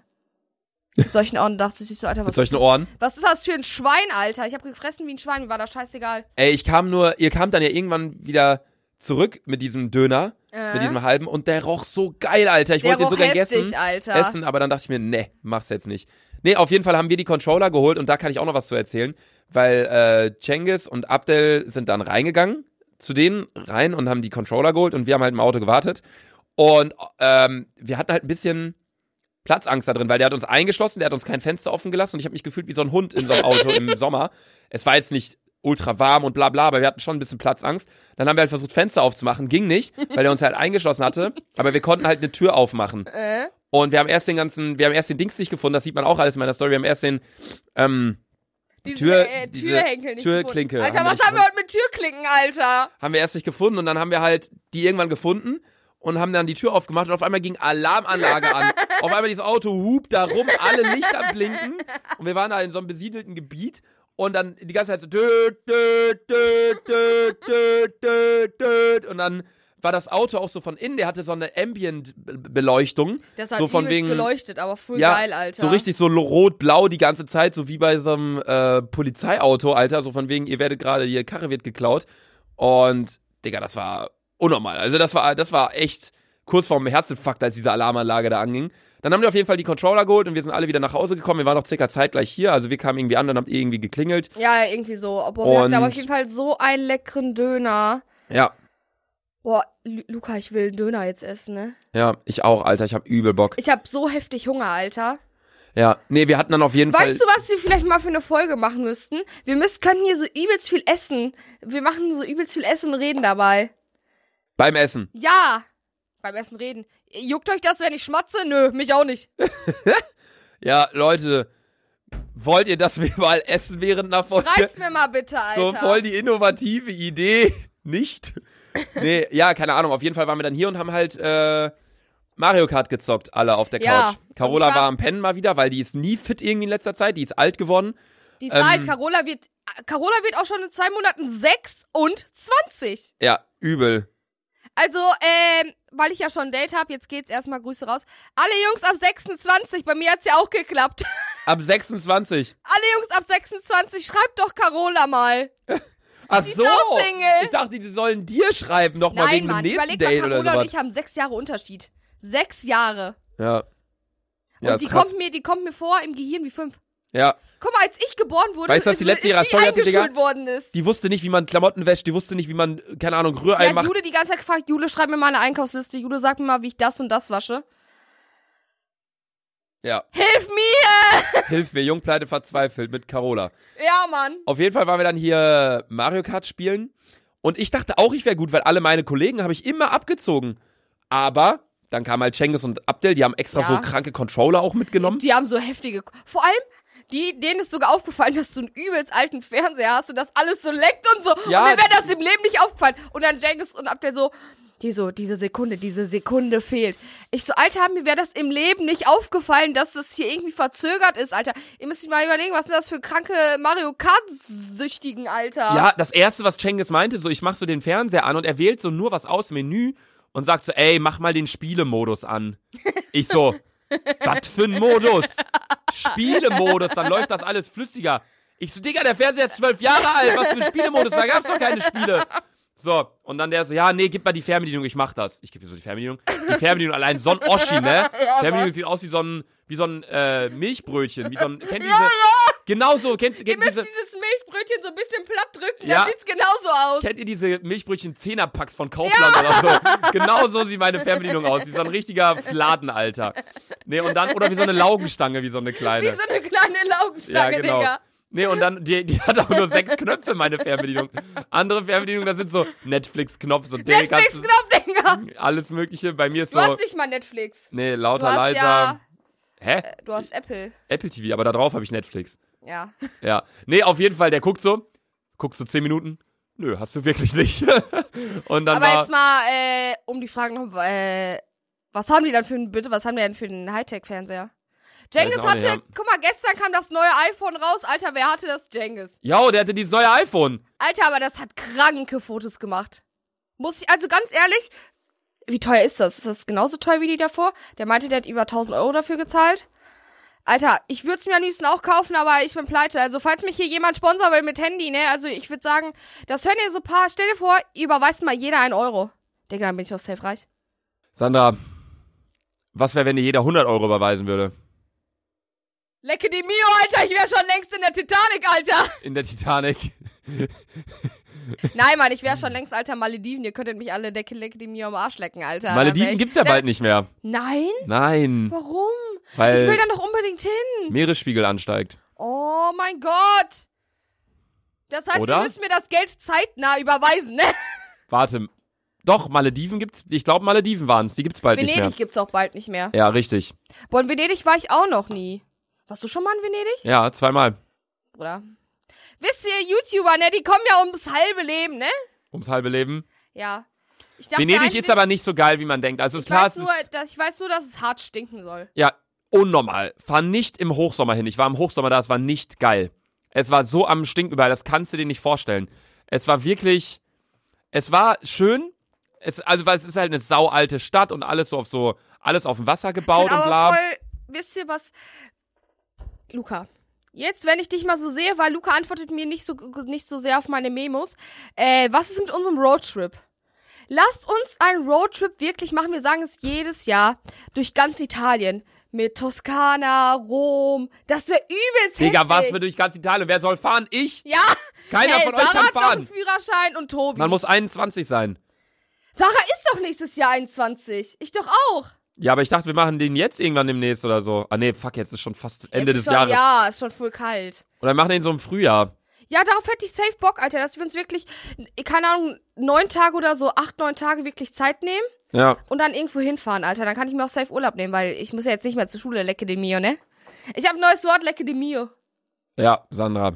Mit solchen Ohren dachte ich so, Alter, Mit was, solchen ist, Ohren. was ist das für ein Schwein, Alter? Ich habe gefressen wie ein Schwein, mir war das scheißegal. Ey, ich kam nur, ihr kamt dann ja irgendwann wieder zurück mit diesem Döner, Äh? mit diesem halben und der roch so geil, Alter. Ich Der wollte den roch so gern heftig, essen, Alter. essen, aber dann dachte ich mir, nee, mach's jetzt nicht. Nee, auf jeden Fall haben wir die Controller geholt und da kann ich auch noch was zu erzählen, weil äh, Cengiz und Abdel sind dann reingegangen zu denen rein und haben die Controller geholt und wir haben halt im Auto gewartet und ähm, wir hatten halt ein bisschen Platzangst da drin, weil der hat uns eingeschlossen, der hat uns kein Fenster offen gelassen und ich habe mich gefühlt wie so ein Hund in so einem Auto im Sommer. Es war jetzt nicht ultra warm und bla bla, aber wir hatten schon ein bisschen Platzangst. Dann haben wir halt versucht, Fenster aufzumachen. Ging nicht, weil der uns halt eingeschlossen hatte, aber wir konnten halt eine Tür aufmachen. Äh? Und wir haben erst den ganzen, wir haben erst den Dings nicht gefunden, das sieht man auch alles in meiner Story, wir haben erst den, ähm, Diese Tür- äh, diese Türhenkel nicht Türklinke gefunden. Alter, haben wir was nicht haben wir heute mit Türklinken, Alter? haben wir erst nicht gefunden und dann haben wir halt die irgendwann gefunden und haben dann die Tür aufgemacht und auf einmal ging Alarmanlage an. Auf einmal dieses Auto hupt da rum, alle Lichter blinken und wir waren da in so einem besiedelten Gebiet und dann die ganze Zeit so düt, düt, düt, düt, düt, düt, düt. Und dann war das Auto auch so von innen, der hatte so eine Ambient-Beleuchtung. Das hat so von übelst wegen, geleuchtet, aber voll ja, geil, Alter. so richtig so rot-blau die ganze Zeit, so wie bei so einem äh, Polizeiauto, Alter. So von wegen, ihr werdet gerade, ihr Karre wird geklaut. Und, Digga, das war unnormal. Also das war, das war echt kurz vorm Herzinfarkt, als diese Alarmanlage da anging. Dann haben wir auf jeden Fall die Controller geholt und wir sind alle wieder nach Hause gekommen. Wir waren noch circa zeitgleich hier, also wir kamen irgendwie an, dann habt ihr irgendwie geklingelt. Ja, irgendwie so. Boah, wir hatten Und- aber auf jeden Fall so einen leckeren Döner. Ja, Boah, Lu- Luca, ich will einen Döner jetzt essen, ne? ja, ich auch, Alter, ich hab übel Bock. Ich hab so heftig Hunger, Alter. Ja, nee, wir hatten dann auf jeden Fall... Weißt du, was wir vielleicht mal für eine Folge machen müssten? Wir müssen, können hier so übelst viel essen. Wir machen so übelst viel Essen und reden dabei. Beim Essen. Ja! Beim Essen reden. Juckt euch das, wenn ich schmatze? Nö, mich auch nicht. Ja, Leute, wollt ihr, dass wir mal essen während einer Folge? Schreibt's mir mal bitte, Alter. So voll die innovative Idee. Nicht? Nee, ja, keine Ahnung. Auf jeden Fall waren wir dann hier und haben halt äh, Mario Kart gezockt, alle auf der Ja, Couch. Carola und ich war- war am Pennen mal wieder, weil die ist nie fit irgendwie in letzter Zeit. Die ist alt geworden. Die ist ähm, alt. Carola wird, Carola wird auch schon in zwei Monaten sechsundzwanzig. Ja, übel. Also, ähm, weil ich ja schon ein Date habe, jetzt geht's erstmal Grüße raus. Alle Jungs ab sechsundzwanzig, bei mir hat's ja auch geklappt. Ab sechsundzwanzig. Alle Jungs ab sechsundzwanzig, schreibt doch Carola mal. Ach Die ist so. auch Single. Ich dachte, die sollen dir schreiben, noch mal Nein, wegen Mann, dem nächsten überleg mal, Date oder Carola und sowas. ich haben sechs Jahre Unterschied. Sechs Jahre. Ja. Ja, Und ist die krass. kommt, mir, die kommt mir vor im Gehirn wie fünf. Ja. Guck mal, als ich geboren wurde, Weißt du, was ist, die letzte ist ihrer sie Story hatte, Digga? eingeschult worden ist. Die wusste nicht, wie man Klamotten wäscht. Die wusste nicht, wie man, keine Ahnung, Die Rührei hat macht. Jule die ganze Zeit gefragt, Jule, schreib mir mal eine Einkaufsliste. Jule, sag mir mal, wie ich das und das wasche. Ja. Hilf mir! Hilf mir, Jungpleite verzweifelt mit Carola. Ja, Mann. Auf jeden Fall waren wir dann hier Mario Kart spielen. Und ich dachte auch, ich wäre gut, weil alle meine Kollegen habe ich immer abgezogen. Aber Dann kamen halt Cengiz und Abdel, die haben extra Ja. so kranke Controller auch mitgenommen. Die haben so heftige... Vor allem, die, denen ist sogar aufgefallen, dass du einen übelst alten Fernseher hast und das alles so leckt und so. Ja. Und mir wäre das im Leben nicht aufgefallen. Und dann Cengiz und Abdel so... Die so, diese Sekunde, diese Sekunde fehlt. Ich so, Alter, mir wäre das im Leben nicht aufgefallen, dass das hier irgendwie verzögert ist, Alter. Ihr müsst euch mal überlegen, was sind das für kranke Mario Kart-Süchtigen, Alter. Ja, das erste, was Cengiz meinte, so, ich mach so den Fernseher an und er wählt so nur was aus dem Menü und sagt so, ey, mach mal den Spielemodus an. Ich so, was für ein Modus? Spielemodus, dann läuft das alles flüssiger. Ich so, Digga, der Fernseher ist zwölf Jahre alt, was für ein Spielemodus, da gab's doch keine Spiele. So, und dann der so, ja, nee, gib mal die Fernbedienung, ich mach das. Ich gebe dir so die Fernbedienung. Die Fernbedienung allein, so ein Oschi, ne? Ja, Fernbedienung sieht aus wie so ein, wie so ein äh, Milchbrötchen, wie so ein, kennt ihr diese, genau so, kennt, Ihr kennt müsst diese, dieses Milchbrötchen so ein bisschen platt drücken, Ja. dann sieht's genauso aus. kennt ihr diese Milchbrötchen-Zehnerpacks von Kaufland oder so? Genau so sieht meine Fernbedienung aus, wie so ein richtiger Fladen, Alter. Nee, und dann, oder wie so eine Laugenstange, wie so eine kleine. Wie so eine kleine Laugenstange, Ja, genau. Digga. Nee, und dann, die, die hat auch nur sechs Knöpfe, meine Fernbedienung. Andere Fernbedienungen, da sind so Netflix-Knopf, so der ganze- Netflix-Knopf, Digga. alles Mögliche. Bei mir ist Du so, hast nicht mal Netflix. nee, Du lauter, hast leiser. ja, Hä? äh, du hast Apple. Apple T V, aber da drauf habe ich Netflix. Ja. Ja. Nee, auf jeden Fall, der guckt so, guckst du zehn Minuten? Nö, hast du wirklich nicht. Und dann Aber war, jetzt mal, äh, um die Frage noch, äh, was haben die dann für einen, bitte, was haben die denn für einen Hightech-Fernseher? Cengiz Weiß auch nicht, hatte, ja. guck mal, gestern kam das neue iPhone raus. Alter, wer hatte das? Cengiz. ja, der hatte dieses neue iPhone. Alter, aber das hat kranke Fotos gemacht. Muss ich, also ganz ehrlich, wie teuer ist das? Ist das genauso teuer wie die davor? Der meinte, der hat über tausend Euro dafür gezahlt. Alter, ich würde es mir am liebsten auch kaufen, aber ich bin pleite. Also, falls mich hier jemand sponsern will mit Handy, ne, also ich würde sagen, das hören ihr so ein paar, stell dir vor, ihr überweist mal jeder einen Euro. Digga, dann bin ich auch safe reich. Sandra, was wäre, wenn dir jeder hundert Euro überweisen würde? Lecke die Mio, Alter, ich wäre schon längst in der Titanic, Alter. In der Titanic. Nein, Mann, ich wäre schon längst, Alter, Malediven. Ihr könntet mich alle Lecke, Lecke die Mio am Arsch lecken, Alter. Malediven ich, gibt's ja da, bald nicht mehr. Nein? Nein, Warum? weil Ich will da noch unbedingt hin. Meeresspiegel ansteigt. Oh mein Gott. Das heißt, Oder? ihr müsst mir das Geld zeitnah überweisen, ne? Warte, doch, Malediven gibt's, ich glaube Malediven waren's, die gibt's bald nicht mehr. Venedig gibt's auch bald nicht mehr. Ja, richtig. Boah, in Venedig war ich auch noch nie. Warst du schon mal in Venedig? Ja, zweimal. Oder? Wisst ihr, YouTuber, ne, die kommen ja ums halbe Leben, ne? Ums halbe Leben. Ja. Ich dachte Venedig eigentlich, ist aber nicht so geil, wie man denkt. Also ist ich klar, weiß es nur, ist, dass, ich weiß nur, dass es hart stinken soll. ja, unnormal. Fahr nicht im Hochsommer hin. Ich war im Hochsommer da, es war nicht geil. Es war so am Stinken überall, das kannst du dir nicht vorstellen. Es war wirklich, es war schön. Es, also, weil es ist halt eine saualte Stadt und alles so auf so, alles auf dem Wasser gebaut aber und bla. voll, wisst ihr was? Luca. Jetzt, wenn ich dich mal so sehe, weil Luca antwortet mir nicht so, nicht so sehr auf meine Memos. Äh, was ist mit unserem Roadtrip? Lasst uns einen Roadtrip wirklich machen. Wir sagen es jedes Jahr durch ganz Italien. Mit Toskana, Rom. Das wäre übelst Digga, heftig. was für durch ganz Italien? Wer soll fahren? Ich? Ja. Keiner hey, von euch Sarah kann hat noch einen fahren. Führerschein und Tobi. Man muss einundzwanzig sein. Sarah ist doch nächstes Jahr einundzwanzig. Ich doch auch. Ja, aber ich dachte, wir machen den jetzt irgendwann demnächst oder so. Ah nee, fuck, jetzt ist schon fast Ende Jetzt des ist schon, Jahres. Ja, ist schon voll kalt. Oder wir machen den so im Frühjahr. Ja, darauf hätte ich safe Bock, Alter, dass wir uns wirklich, keine Ahnung, neun Tage oder so, acht, neun Tage wirklich Zeit nehmen Ja. und dann irgendwo hinfahren, Alter. Dann kann ich mir auch safe Urlaub nehmen, weil ich muss ja jetzt nicht mehr zur Schule, Lecke de Mio, ne? Ich habe ein neues Wort, Lecke de Mio. Ja, Sandra.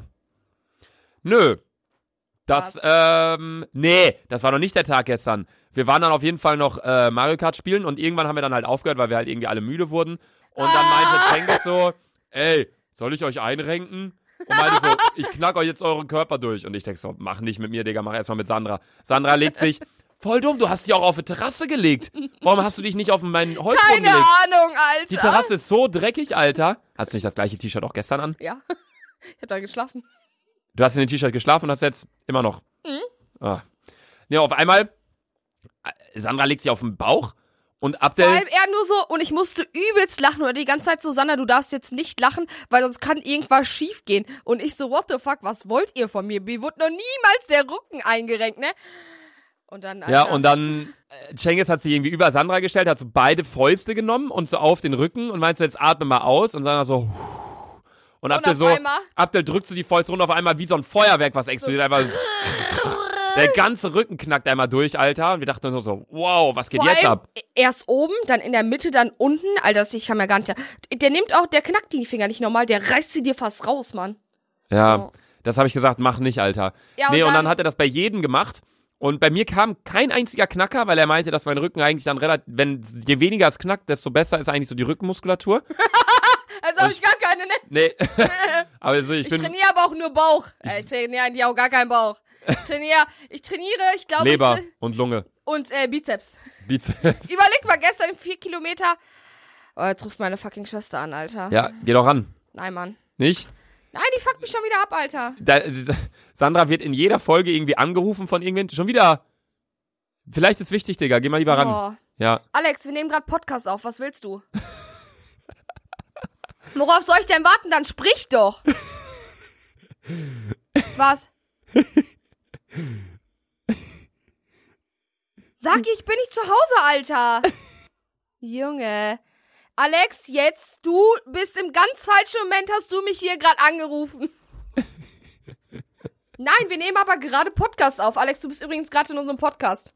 Nö. Das, Was? ähm, nee, das war noch nicht der Tag gestern. Wir waren dann auf jeden Fall noch äh, Mario Kart spielen und irgendwann haben wir dann halt aufgehört, weil wir halt irgendwie alle müde wurden. Und dann meinte Cengiz so, ey, soll ich euch einrenken? Und meinte so, ich knack euch jetzt euren Körper durch. Und ich denk so, mach nicht mit mir, Digga, mach erstmal mit Sandra. Sandra legt sich, voll dumm, du hast dich auch auf eine Terrasse gelegt. Warum hast du dich nicht auf meinen Holzboden Keine gelegt? Ahnung, Alter. Die Terrasse ist so dreckig, Alter. Hast du nicht das gleiche T-Shirt auch gestern an? Ja, ich hab da geschlafen. Du hast in dem T-Shirt geschlafen und hast jetzt immer noch. Mhm. Ah. Ne, auf einmal, äh, Sandra legt sich auf den Bauch und Vor Abdel, allem er nur so, und ich musste übelst lachen, oder die ganze Zeit so, Sandra, du darfst jetzt nicht lachen, weil sonst kann irgendwas schief gehen. Und ich so, what the fuck, was wollt ihr von mir? Mir wurde noch niemals der Rücken eingerenkt, ne? Und dann, Alter. ja, und dann, äh, Cengiz hat sich irgendwie über Sandra gestellt, hat so beide Fäuste genommen und so auf den Rücken und meinte so, jetzt atme mal aus und Sandra so, und Abdel auf so, einmal? Abdel drückt so die Fäuste runter auf einmal wie so ein Feuerwerk, was explodiert, einfach so. Der ganze Rücken knackt einmal durch, Alter. Und wir dachten uns so, wow, was geht Vor jetzt allem ab? Erst oben, dann in der Mitte, dann unten. Alter, ich kann mir gar nicht... Der nimmt auch, der knackt die Finger nicht normal, der reißt sie dir fast raus, Mann. Ja, So. das habe ich gesagt, mach nicht, Alter. Ja, und nee, und dann, dann- hat er das bei jedem gemacht. Und bei mir kam kein einziger Knacker, weil er meinte, dass mein Rücken eigentlich dann relativ, wenn je weniger es knackt, desto besser ist eigentlich so die Rückenmuskulatur. Also habe ich gar keine, ne? Nee, aber also ich, Ich bin trainiere aber auch nur Bauch. Äh, ich trainiere eigentlich auch gar keinen Bauch. Ich trainiere, ich trainiere, ich glaube, ich Leber tra- und Lunge, und äh, Bizeps. Bizeps. Überleg mal, gestern vier Kilometer. Oh, jetzt ruft meine fucking Schwester an, Alter. Ja, geh doch ran. Nein, Mann. Nicht? Nein, die fuckt mich schon wieder ab, Alter. Da, Sandra wird in jeder Folge irgendwie angerufen von irgendwen. Schon wieder. Vielleicht ist wichtig, Digga. Geh mal lieber ran. Oh. Ja. Alex, wir nehmen gerade Podcast auf. Was willst du? Worauf soll ich denn warten? Dann sprich doch. Was? Sag ich, bin nicht zu Hause, Alter. Junge. Alex, jetzt, du bist im ganz falschen Moment, hast du mich hier gerade angerufen. Nein, wir nehmen aber gerade Podcast auf. Alex, du bist übrigens gerade in unserem Podcast.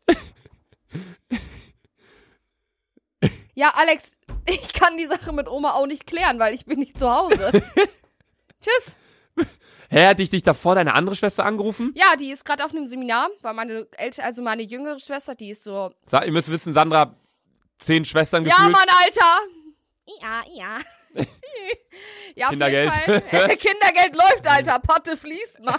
Ja, Alex, ich kann die Sache mit Oma auch nicht klären, weil ich bin nicht zu Hause. Tschüss. Hä, hat dich, dich davor deine andere Schwester angerufen? Ja, die ist gerade auf einem Seminar, weil meine ältere, also meine jüngere Schwester, die ist so... Sa ihr müsst wissen, Sandra, zehn Schwestern Ja, gefühlt. Mann, Alter. Ja, ja. Ja, auf Kindergeld. jeden Fall. Kindergeld läuft, Alter. Patte fließt, Mann.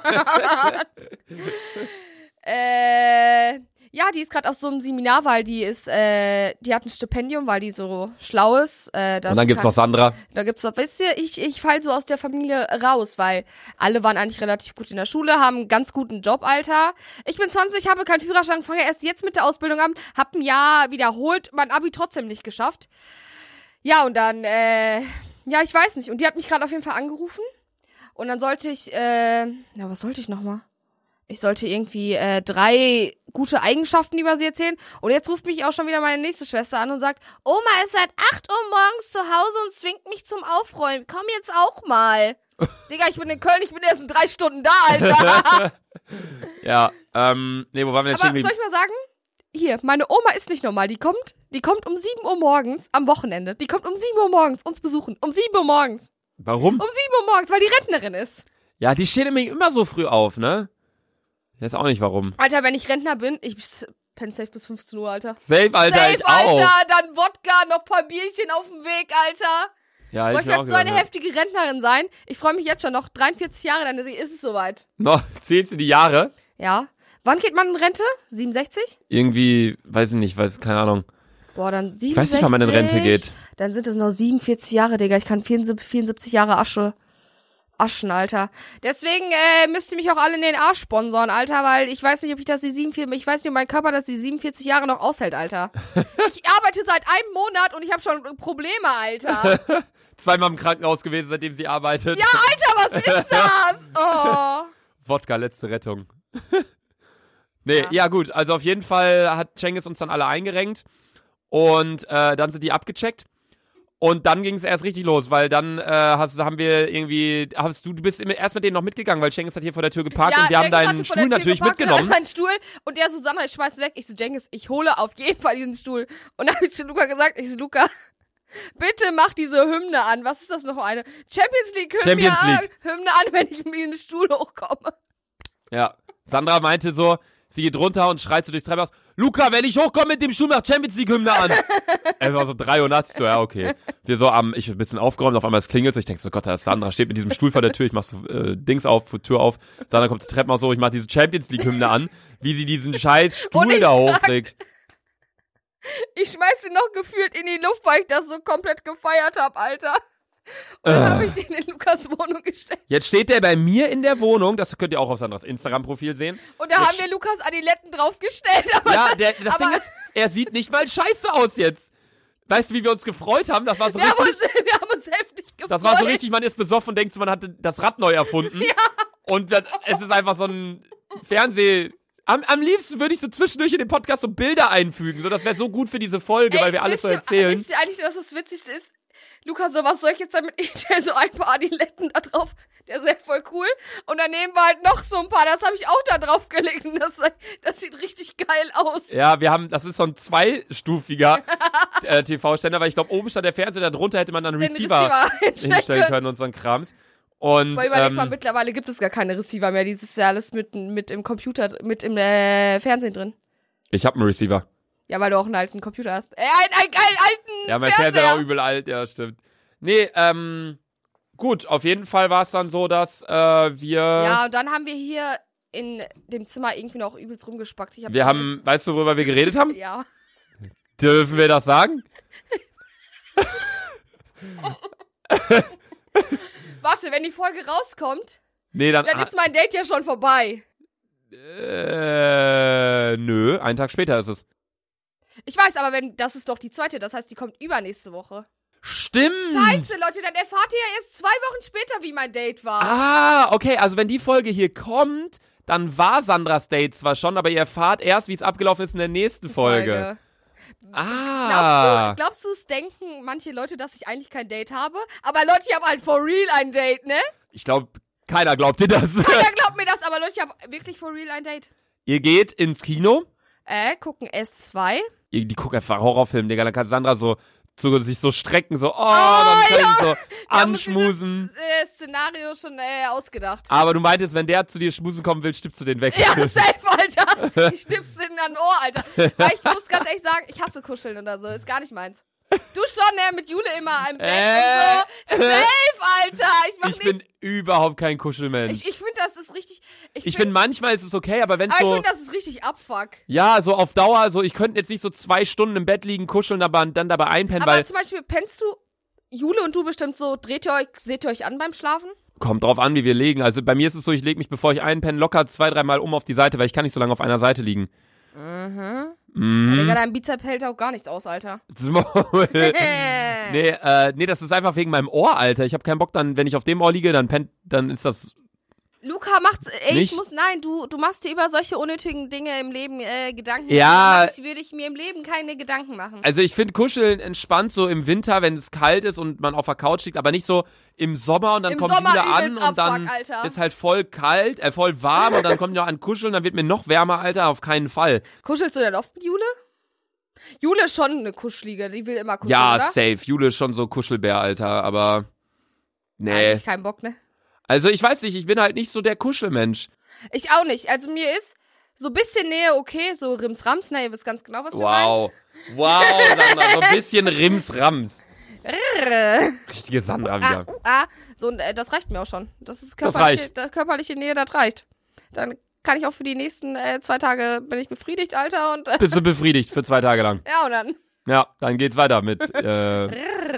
äh, ja, die ist gerade auf so einem Seminar, weil die ist, äh, die hat ein Stipendium, weil die so schlau ist. Äh, das Und dann gibt's kann, noch Sandra. Da gibt's noch, wisst ihr, ich, ich fall so aus der Familie raus, weil alle waren eigentlich relativ gut in der Schule, haben einen ganz guten Job, Alter. Ich bin zwanzig, habe keinen Führerschein, fange erst jetzt mit der Ausbildung an, hab ein Jahr wiederholt, mein Abi trotzdem nicht geschafft. Ja, und dann, äh, ja, ich weiß nicht. Und die hat mich gerade auf jeden Fall angerufen. Und dann sollte ich, äh, na, was sollte ich nochmal? Ich sollte irgendwie äh, drei gute Eigenschaften über sie erzählen. Und jetzt ruft mich auch schon wieder meine nächste Schwester an und sagt, Oma ist seit acht Uhr morgens zu Hause und zwingt mich zum Aufräumen. Komm jetzt auch mal. Digga, ich bin in Köln, ich bin erst in drei Stunden da, Alter. Ja, ähm, nee, wo waren wir denn Aber stehen soll ich mal sagen? Hier, meine Oma ist nicht normal. Die kommt, die kommt um sieben Uhr morgens am Wochenende. Die kommt um sieben Uhr morgens uns besuchen. Um sieben Uhr morgens. Warum? Um sieben Uhr morgens, weil die Rentnerin ist. Ja, die stehen nämlich immer so früh auf, ne? Ich weiß auch nicht warum. Alter, wenn ich Rentner bin, ich penne safe bis fünfzehn Uhr, Alter. Safe, Alter, Safe, ich auch. Alter, dann Wodka, noch ein paar Bierchen auf dem Weg, Alter. Ja, Boah, ich ich mir auch werde so eine gedacht, ja. heftige Rentnerin sein. Ich freue mich jetzt schon noch. dreiundvierzig Jahre, dann ist es soweit. Noch, zählst du die Jahre? Ja. Wann geht man in Rente? siebenundsechzig? Irgendwie, weiß ich nicht, weiß, keine Ahnung. Boah, dann siebenundsechzig. Ich weiß nicht, wann man in Rente geht. Dann sind es noch siebenundvierzig Jahre, Digga. Ich kann vierundsiebzig Jahre Asche. Aschen, Alter. Deswegen äh, müsst ihr mich auch alle in den Arsch sponsoren, Alter, weil ich weiß nicht, ob ich das die siebenundvierzig, ich weiß nicht, ob mein Körper das die siebenundvierzig Jahre noch aushält, Alter. Ich arbeite seit einem Monat und ich habe schon Probleme, Alter. Zweimal im Krankenhaus gewesen, seitdem sie arbeitet. Ja, Alter, was ist das? Oh. Wodka, letzte Rettung. Nee, ja. Ja. gut, also auf jeden Fall hat Cengiz uns dann alle eingerenkt und äh, dann sind die abgecheckt. Und dann ging es erst richtig los, weil dann äh, hast, haben wir irgendwie, hast du, du bist immer erst mit denen noch mitgegangen, weil Cengiz hat hier vor der Tür geparkt Ja, und wir haben Cengiz deinen hatte vor der Stuhl Tür natürlich geparkt, mitgenommen. Meinen Stuhl und der so, Sandra, ich schmeiß ihn weg. Ich so, Cengiz, ich hole auf jeden Fall diesen Stuhl. Und dann habe ich zu Luca gesagt, ich so, Luca, bitte mach diese Hymne an. Was ist das noch eine? Champions League Hymne, Champions League. Hymne an, wenn ich mit diesem Stuhl hochkomme. Ja, Sandra meinte so, sie geht runter und schreit so durchs Treppenhaus, Luca, wenn ich hochkomme mit dem Stuhl, mach Champions League Hymne an. Es war so drei Uhr nachts, so, ja, okay. Wir so am, ich ein bisschen aufgeräumt, auf einmal es klingelt so, ich denke so, Gott, da ist Sandra, steht mit diesem Stuhl vor der Tür, ich mach so, äh, Dings auf, Tür auf, Sandra kommt zur Treppenhaus so, ich mach diese Champions League Hymne an, wie sie diesen scheiß Und Stuhl ich da trag- hochträgt. Ich schmeiß ihn noch gefühlt in die Luft, weil ich das so komplett gefeiert hab, Alter. Und dann Äh. habe ich den in Lukas Wohnung gestellt. Jetzt steht der bei mir in der Wohnung, das könnt ihr auch auf Sandras Instagram-Profil sehen. Und da Jetzt haben wir Lukas Adiletten draufgestellt. Aber Ja, der, das aber Ding ist, er sieht nicht mal scheiße aus jetzt. Weißt du, wie wir uns gefreut haben? Das war so wir, haben richtig, uns, wir haben uns heftig gefreut. das war so richtig, man ist besoffen und denkt so, man hat das Rad neu erfunden. Ja. Und dann, es ist einfach so ein Fernseh... Am, am liebsten würde ich so zwischendurch in den Podcast so Bilder einfügen. So, das wäre so gut für diese Folge, Ey, weil wir alles so wisst ihr- erzählen. Wisst ihr eigentlich, was das Witzigste ist? Lukas, so, was soll ich jetzt damit? Ich stell so ein paar Adiletten da drauf. Der ist ja voll cool. Und daneben war halt noch so ein paar, das habe ich auch da drauf gelegt. Und das, das sieht richtig geil aus. Ja, wir haben, das ist so ein zweistufiger äh, T V-Ständer, weil ich glaube, oben stand der Fernseher, darunter hätte man dann einen Den Receiver, Receiver hinstellen können und so ein Krams. Und, Aber überleg mal, ähm, mittlerweile gibt es gar keine Receiver mehr. Dieses ist ja alles mit, mit im Computer, mit im äh, Fernsehen drin. ich habe einen Receiver. Ja, weil du auch einen alten Computer hast. Äh, einen, einen geilen alten Ja, mein Fernseher. Fernseher ist auch übel alt, ja, stimmt. Nee, ähm, gut, auf jeden Fall war es dann so, dass äh, wir... Ja, und dann haben wir hier in dem Zimmer irgendwie noch übelst rumgespackt. Ich hab wir haben, weißt du, worüber wir geredet haben? Ja. Dürfen wir das sagen? Warte, wenn die Folge rauskommt, Nee, dann... dann ist mein Date ja schon vorbei. Äh, nö, einen Tag später ist es. Ich weiß, aber wenn, das ist doch die zweite, das heißt, die kommt übernächste Woche. Stimmt! Scheiße, Leute, dann erfahrt ihr ja erst zwei Wochen später, wie mein Date war. Ah, okay, also wenn die Folge hier kommt, dann war Sandras Date zwar schon, aber ihr erfahrt erst, wie es abgelaufen ist in der nächsten Folge. Ah. Glaubst du, glaubst du, es denken manche Leute, dass ich eigentlich kein Date habe? Aber Leute, ich habe halt for real ein Date, ne? Ich glaube, keiner glaubt dir das. Keiner glaubt mir das, aber Leute, ich habe wirklich for real ein Date. Ihr geht ins Kino. Äh, gucken S zwei. Ihr, die guckt einfach Horrorfilm, Digga. Dann kann Sandra so, so sich so strecken, so, oh, dann kann ja. ich so Wir haben uns anschmusen. dieses äh, Szenario schon äh, ausgedacht. Aber du meintest, wenn der zu dir schmusen kommen will, stippst du den weg. Ja, safe, Alter. Ich stipp's in ein Ohr, Alter. Weil ich muss ganz ehrlich sagen, ich hasse Kuscheln oder so. Ist gar nicht meins. Du schon, ne? Mit Jule immer im Bett Äh. und so. Safe, Alter. Ich mach Ich nicht... bin überhaupt kein Kuschelmensch. Ich, ich finde, das ist richtig... Ich, Ich find, finde, manchmal ist es okay, aber wenn aber ich so, finde, das ist richtig Abfuck. ja, so auf Dauer, so, ich könnte jetzt nicht so zwei Stunden im Bett liegen, kuscheln, aber dann dabei einpennen, Aber weil, zum Beispiel, pennst du... Jule und du bestimmt so, dreht ihr euch, seht ihr euch an beim Schlafen? kommt drauf an, wie wir legen. Also bei mir ist es so, ich lege mich, bevor ich einpenne, locker zwei, dreimal um auf die Seite, weil ich kann nicht so lange auf einer Seite liegen. Mhm. Mhm. Ja, Digga, dein Bizep hält auch gar nichts aus, Alter. Maul. nee, äh, nee, das ist einfach wegen meinem Ohr, Alter. Ich habe keinen Bock, dann, wenn ich auf dem Ohr liege, dann pennt, dann ist das... Luca macht's, ey, Nicht? ich muss, nein, du, du machst dir über solche unnötigen Dinge im Leben äh, Gedanken. Ja. Ich würde ich mir im Leben keine Gedanken machen. Also ich finde Kuscheln entspannt so im Winter, wenn es kalt ist und man auf der Couch liegt, aber nicht so im Sommer und dann Im kommt Sommer Jule an übelst und dann Abfuck, Alter. ist halt voll kalt, äh, voll warm und dann kommt noch an Kuscheln, dann wird mir noch wärmer, Alter, auf keinen Fall. Kuschelst du denn oft mit Jule? Jule ist schon eine Kuschelige, die will immer kuscheln, Ja, oder? safe. Jule ist schon so Kuschelbär, Alter, aber nee. Eigentlich keinen Bock, ne? Also ich weiß nicht, ich bin halt nicht so der Kuschelmensch. Ich auch nicht. Also mir ist so ein bisschen Nähe okay, so Rims-Rams, ne, ihr wisst ganz genau, was wir Wow. Wow, Sandra, so ein bisschen Rims-Rams. meinen. Richtige Sandra Ah, wieder. uh, ah, so, äh, das reicht mir auch schon. Das ist Das körperliche, reicht. das körperliche Nähe, das reicht. Dann kann ich auch für die nächsten äh, zwei Tage, bin ich befriedigt, Alter, und äh, Bist du befriedigt für zwei Tage lang. ja, und dann. Ja, dann geht's weiter mit, äh...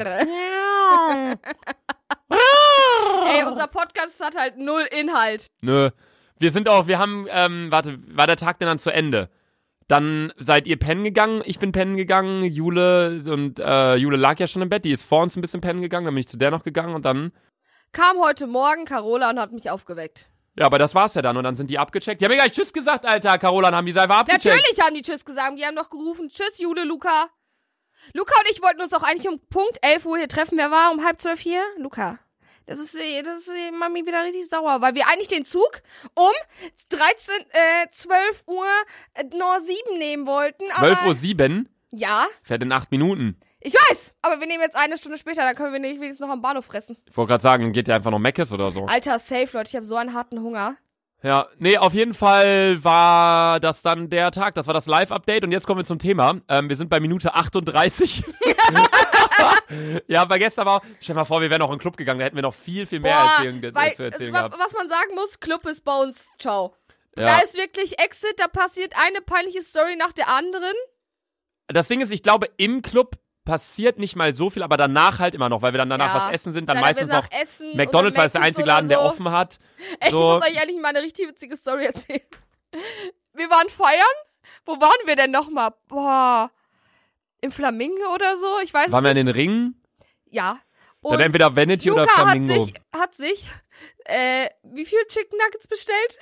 Ey, unser Podcast hat halt null Inhalt. Nö. Wir sind auch, wir haben, ähm, warte, war der Tag denn dann zu Ende? Dann seid ihr pennen gegangen, ich bin pennen gegangen, Jule und äh, Jule lag ja schon im Bett, die ist vor uns ein bisschen pennen gegangen, dann bin ich zu der noch gegangen und dann, Kam heute Morgen Carola und hat mich aufgeweckt. ja, aber das war's ja dann und dann sind die abgecheckt. Die haben mir gleich Tschüss gesagt, Alter, Carola, dann haben die selber abgecheckt. Natürlich haben die Tschüss gesagt, die haben noch gerufen, Tschüss Jule, Luca. Luca und ich wollten uns auch eigentlich um Punkt elf Uhr hier treffen. Wer war um halb zwölf hier? Luca. Das ist, äh, das ist äh, Mami wieder richtig sauer, weil wir eigentlich den Zug um dreizehn, äh, zwölf Uhr äh, nur sieben nehmen wollten. zwölf aber, Uhr sieben, Ja, fährt in acht Minuten. ich weiß, aber wir nehmen jetzt eine Stunde später, dann können wir nicht wenigstens noch am Bahnhof fressen. Ich wollte gerade sagen, geht ja einfach noch Meckes oder so. Alter, safe, Leute, ich habe so einen harten Hunger. Ja, nee, auf jeden Fall war das dann der Tag. Das war das Live-Update und jetzt kommen wir zum Thema. Ähm, wir sind bei Minute achtunddreißig. Ja, aber gestern war, stell dir mal vor, wir wären noch in den Club gegangen, da hätten wir noch viel, viel mehr Boah, erzählen, ge- weil, zu erzählen wa- gehabt. was man sagen muss, Club ist bei uns, ciao. Ja. Da ist wirklich Exit, da passiert eine peinliche Story nach der anderen. Das Ding ist, ich glaube, im Club passiert nicht mal so viel, aber danach halt immer noch, weil wir dann danach Ja. was essen sind, dann Dann meistens wir noch nach Essen McDonald's, oder weil es der Mc's einzige oder Laden, der so. offen hat. Ey, So. ich muss euch eigentlich mal eine richtig witzige Story erzählen. Wir waren feiern. Wo waren wir denn nochmal? Boah. Im Flamingo oder so? Ich weiß Waren wir in nicht. den Ringen? Ja. Dann Und entweder Vanity Luca oder hat Flamingo. sich, hat sich, äh, wie viel Chicken Nuggets bestellt?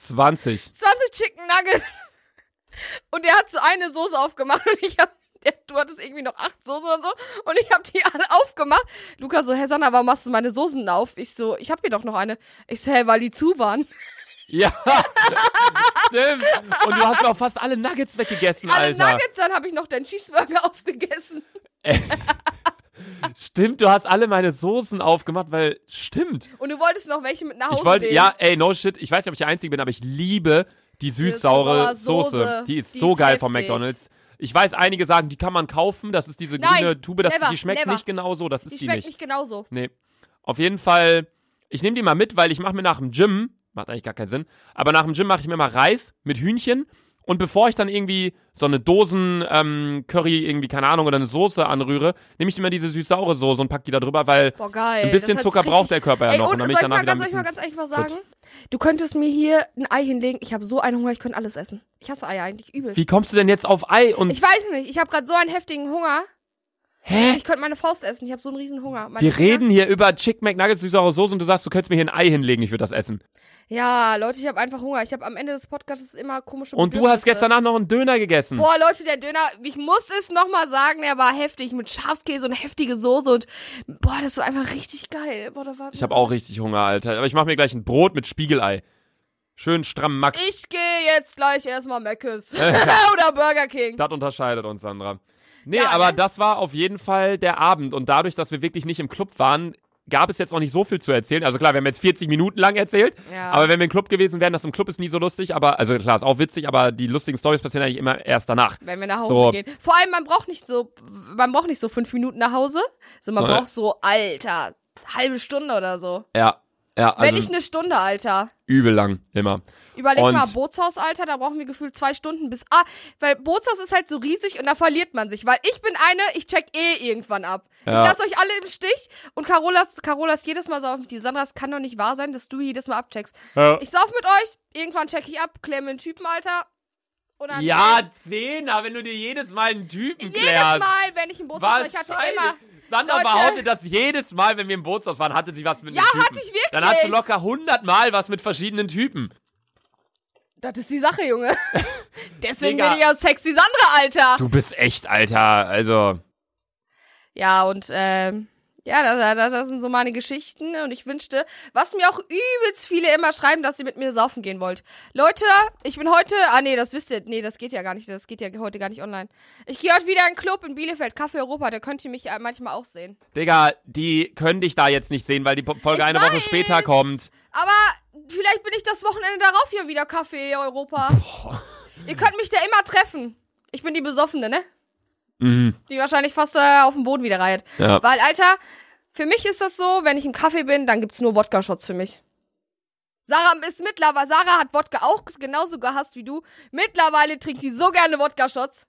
zwanzig. zwanzig Chicken Nuggets. Und der hat so eine Soße aufgemacht und ich hab, der, du du hattest irgendwie noch acht Soßen oder so und ich habe die alle aufgemacht. Luca so, hä Sandra, warum machst du meine Soßen auf? Ich so, ich habe hier doch noch eine. Ich so, hä, weil die zu waren. Ja, stimmt. Und du hast auch fast alle Nuggets weggegessen, alle Alter. Alle Nuggets, dann habe ich noch den Cheeseburger aufgegessen. Stimmt, du hast alle meine Soßen aufgemacht, weil, stimmt. Und du wolltest noch welche mit nach Hause Ich wollte, nehmen. ja, ey, no shit, ich weiß nicht, ob ich der Einzige bin, aber ich liebe die süß-saure Soße. Soße. Die ist Die so ist geil von heftig. McDonald's. Ich weiß, einige sagen, die kann man kaufen, das ist diese Nein, grüne Tube, das, never, die schmeckt never. nicht genauso, das ist Die die, schmeckt nicht. nicht genauso. Nee. Auf jeden Fall, ich nehme die mal mit, weil ich mache mir nach dem Gym, macht eigentlich gar keinen Sinn, aber nach dem Gym mache ich mir mal Reis mit Hühnchen und bevor ich dann irgendwie so eine Dosen ähm, Curry, irgendwie, keine Ahnung, oder eine Soße anrühre, nehme ich immer diese süß-saure Soße und pack die da drüber, weil Boah, geil. ein bisschen Das Zucker hört sich braucht der Körper ja Ey, noch. und, Und dann bin soll ich ich danach mal, wieder ein soll ich mal bisschen ganz ehrlich was fit. sagen? Du könntest mir hier ein Ei hinlegen. Ich habe so einen Hunger, ich könnte alles essen. Ich hasse Eier eigentlich übel. Wie kommst du denn jetzt auf Ei und... Ich weiß nicht, ich habe gerade so einen heftigen Hunger. Hä? Ich könnte meine Faust essen, ich habe so einen riesen Hunger. Meine Wir Finger- reden hier über Chick McNuggets, süß-saure Soße und du sagst, du könntest mir hier ein Ei hinlegen, ich würde das essen. Ja, Leute, ich habe einfach Hunger. Ich habe am Ende des Podcasts immer komische Und du hast Bedürfnisse. gestern Nacht noch einen Döner gegessen. Boah, Leute, der Döner, ich muss es nochmal sagen, der war heftig mit Schafskäse und heftige Soße und boah, das war einfach richtig geil. Boah, da war Ich habe auch richtig Hunger, Alter. Aber ich mache mir gleich ein Brot mit Spiegelei. Schön stramm Max. Ich gehe jetzt gleich erstmal Mc's oder Burger King. Das unterscheidet uns, Sandra. Nee, Ja, aber ne? das war auf jeden Fall der Abend. Und dadurch, dass wir wirklich nicht im Club waren, gab es jetzt auch nicht so viel zu erzählen. Also klar, wir haben jetzt vierzig Minuten lang erzählt. Ja. Aber wenn wir im Club gewesen wären, das im Club ist nie so lustig. Aber, also klar, ist auch witzig, aber die lustigen Storys passieren eigentlich immer erst danach. Wenn wir nach Hause So. gehen. Vor allem, man braucht nicht so, man braucht nicht so fünf Minuten nach Hause, sondern man Nein. braucht so, Alter, halbe Stunde oder so. Ja, ja, also Wenn nicht eine Stunde, Alter. übel lang, immer. Überleg Und- mal, Bootshaus, Alter, da brauchen wir gefühlt zwei Stunden bis, ah, weil Bootshaus ist halt so riesig und da verliert man sich, weil ich bin eine, ich check eh irgendwann ab. Ja. Ich lasse euch alle im Stich und Carolas, Carolas jedes Mal so auf die Sandra, es kann doch nicht wahr sein, dass du jedes Mal abcheckst. Ja, Ich sauf mit euch, irgendwann check ich ab, klemme einen Typen, Alter. Und dann ja Zehner, wenn du dir jedes Mal einen Typen jedes klärst. Mal, wenn ich im Bootshaus war, ich hatte Wahrscheinlich. immer, Sandra Leute. behauptet, dass jedes Mal, wenn wir im Bootshaus waren, hatte sie was mit Ja, einem Typen. hatte ich wirklich. Dann hast du locker hundert Mal was mit verschiedenen Typen. das ist die Sache, Junge. Deswegen Digga. bin ich auch sexy Sandra, Alter. Du bist echt, Alter, also... Ja, und ähm, ja, das, das, das sind so meine Geschichten und ich wünschte, was mir auch übelst viele immer schreiben, dass ihr mit mir saufen gehen wollt. Leute, ich bin heute, ah nee, das wisst ihr, nee, das geht ja gar nicht, das geht ja heute gar nicht online. Ich gehe heute wieder in einen Club in Bielefeld, Café Europa, da könnt ihr mich äh, manchmal auch sehen. Digga, die können dich da jetzt nicht sehen, weil die Po- Folge Ich eine Woche weiß. später kommt. Aber vielleicht bin ich das Wochenende darauf ja wieder Café Europa. Ihr könnt mich da immer treffen. Ich bin die Besoffene, ne? Mhm. Die wahrscheinlich fast äh, auf dem Boden wieder reiht. Ja. Weil, Alter, für mich ist das so, wenn ich im Kaffee bin, dann gibt's nur Wodka-Shots für mich. Sarah ist mittlerweile, Sarah hat Wodka auch genauso gehasst wie du. Mittlerweile trinkt die so gerne Wodka-Shots.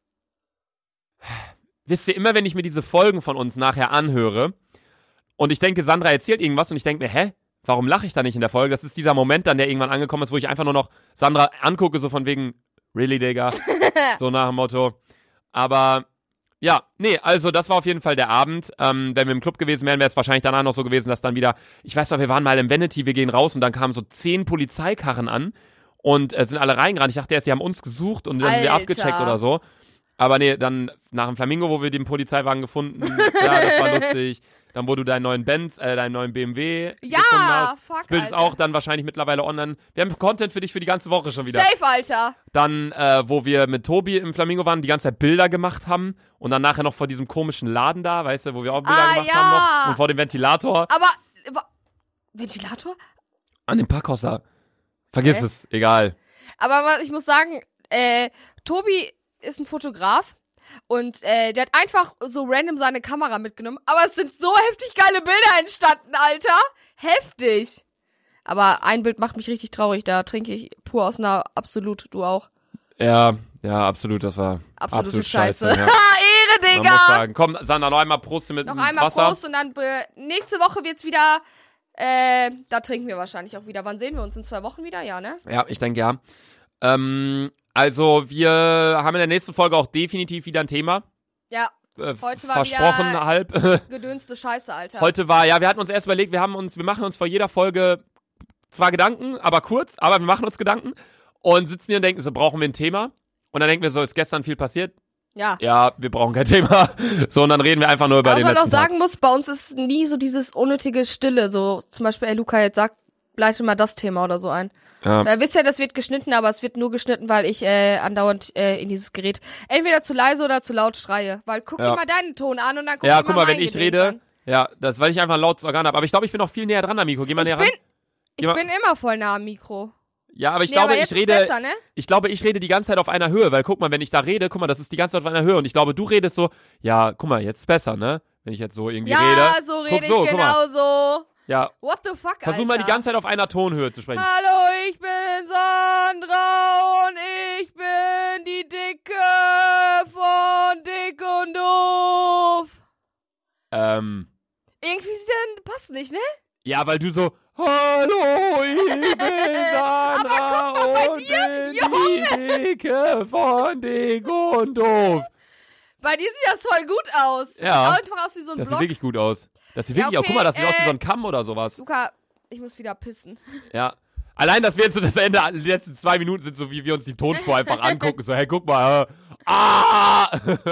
Wisst ihr, immer wenn ich mir diese Folgen von uns nachher anhöre und ich denke, Sandra erzählt irgendwas und ich denke mir, hä? Warum lache ich da nicht in der Folge? Das ist dieser Moment dann, der irgendwann angekommen ist, wo ich einfach nur noch Sandra angucke, so von wegen, really, Digga? So nach dem Motto. Aber, ja, nee, also das war auf jeden Fall der Abend. Ähm, wenn wir im Club gewesen wären, wäre es wahrscheinlich danach noch so gewesen, dass dann wieder, ich weiß doch, wir waren mal im Vanity, wir gehen raus und dann kamen so zehn Polizeikarren an und äh, sind alle reingerannt. Ich dachte erst, sie haben uns gesucht und dann sind wir Alter. abgecheckt oder so. Aber nee, dann nach dem Flamingo, wo wir den Polizeiwagen gefunden, ja, das war lustig. Dann, wo du deinen neuen Benz, äh, deinen neuen B M W Ja, gefunden hast. fuck, Das Bild ist Alter. auch dann wahrscheinlich mittlerweile online. Wir haben Content für dich für die ganze Woche schon wieder. Safe, Alter. Dann, äh, wo wir mit Tobi im Flamingo waren, die ganze Zeit Bilder gemacht haben. Und dann nachher noch vor diesem komischen Laden da, weißt du, wo wir auch Bilder Ah, gemacht ja. haben noch. Und vor dem Ventilator Aber, wa- Ventilator? an dem Parkhaus da. Vergiss Hä? es, egal. Aber wa- ich muss sagen, äh, Tobi ist ein Fotograf. Und äh, der hat einfach so random seine Kamera mitgenommen. Aber es sind so heftig geile Bilder entstanden, Alter. Heftig. Aber ein Bild macht mich richtig traurig. Da trinke ich pur aus einer Absolut. Du auch. Ja, ja, absolut, das war Absolute absolut Scheiße. scheiße. Ja. Ehre, Man muss Digga. sagen. Komm, Sandra, noch einmal Prost mit Noch dem einmal Wasser. Prost und dann be- nächste Woche wird's wieder, äh, da trinken wir wahrscheinlich auch wieder. Wann sehen wir uns? In zwei Wochen wieder? Ja, ne? Ja, ich denke ja. Ähm, also, wir haben in der nächsten Folge auch definitiv wieder ein Thema. Ja, Äh, Heute war versprochen wieder- halb. gedönste Scheiße, Alter. Heute war, ja, wir hatten uns erst überlegt, wir haben uns, wir machen uns vor jeder Folge zwar Gedanken, aber kurz, aber wir machen uns Gedanken und sitzen hier und denken so, brauchen wir ein Thema? Und dann denken wir so, ist gestern viel passiert? Ja. Ja, wir brauchen kein Thema. So, und dann reden wir einfach nur über Aber den was man auch letzten Tag. sagen muss, bei uns ist nie so dieses unnötige Stille, so zum Beispiel, ey Luca, jetzt sag, leite mal das Thema oder so ein. Ja. Da wisst ihr, das wird geschnitten, aber es wird nur geschnitten, weil ich äh, andauernd äh, in dieses Gerät entweder zu leise oder zu laut schreie. Weil guck Ja. dir mal deinen Ton an und dann guck Ja, dir guck mal mal, wenn mein ich Gedöns rede, an. ja, das, weil ich einfach ein lautes Organ habe. Aber ich glaube, ich bin noch viel näher dran, Amiko. Geh mal Ich näher bin, ran. ich mal- bin immer voll nah am Mikro. Ja, aber ich Nee, glaube, aber jetzt ich rede, ist besser, ne? ich glaube, ich rede die ganze Zeit auf einer Höhe, weil guck mal, wenn ich da rede, guck mal, das ist die ganze Zeit auf einer Höhe und ich glaube, du redest so, ja, guck mal, jetzt ist besser, ne? Wenn ich jetzt so irgendwie Ja, rede. so Guck rede so, ich guck mal. genauso. Ja, What the fuck, versuch Alter? mal die ganze Zeit auf einer Tonhöhe zu sprechen. Hallo, ich bin Sandra und ich bin die Dicke von Dick und Doof. Ähm, Irgendwie ist denn, passt nicht, ne? ja, weil du so, hallo, ich bin Sandra Aber guck mal bei und dir, bin die Dicke von Dick und Doof. Bei dir sieht das voll gut aus. Ja. Sieht einfach aus wie so ein Das Block. sieht wirklich gut aus. Das sieht Ja, wirklich, okay, auch, guck mal, das sieht aus wie äh, so ein Kamm oder sowas. Luca, ich muss wieder pissen. Ja. Allein, dass wir jetzt so das Ende, die letzten zwei Minuten sind, so wie wir uns die Tonspur einfach angucken. So, hey, guck mal, äh, ah!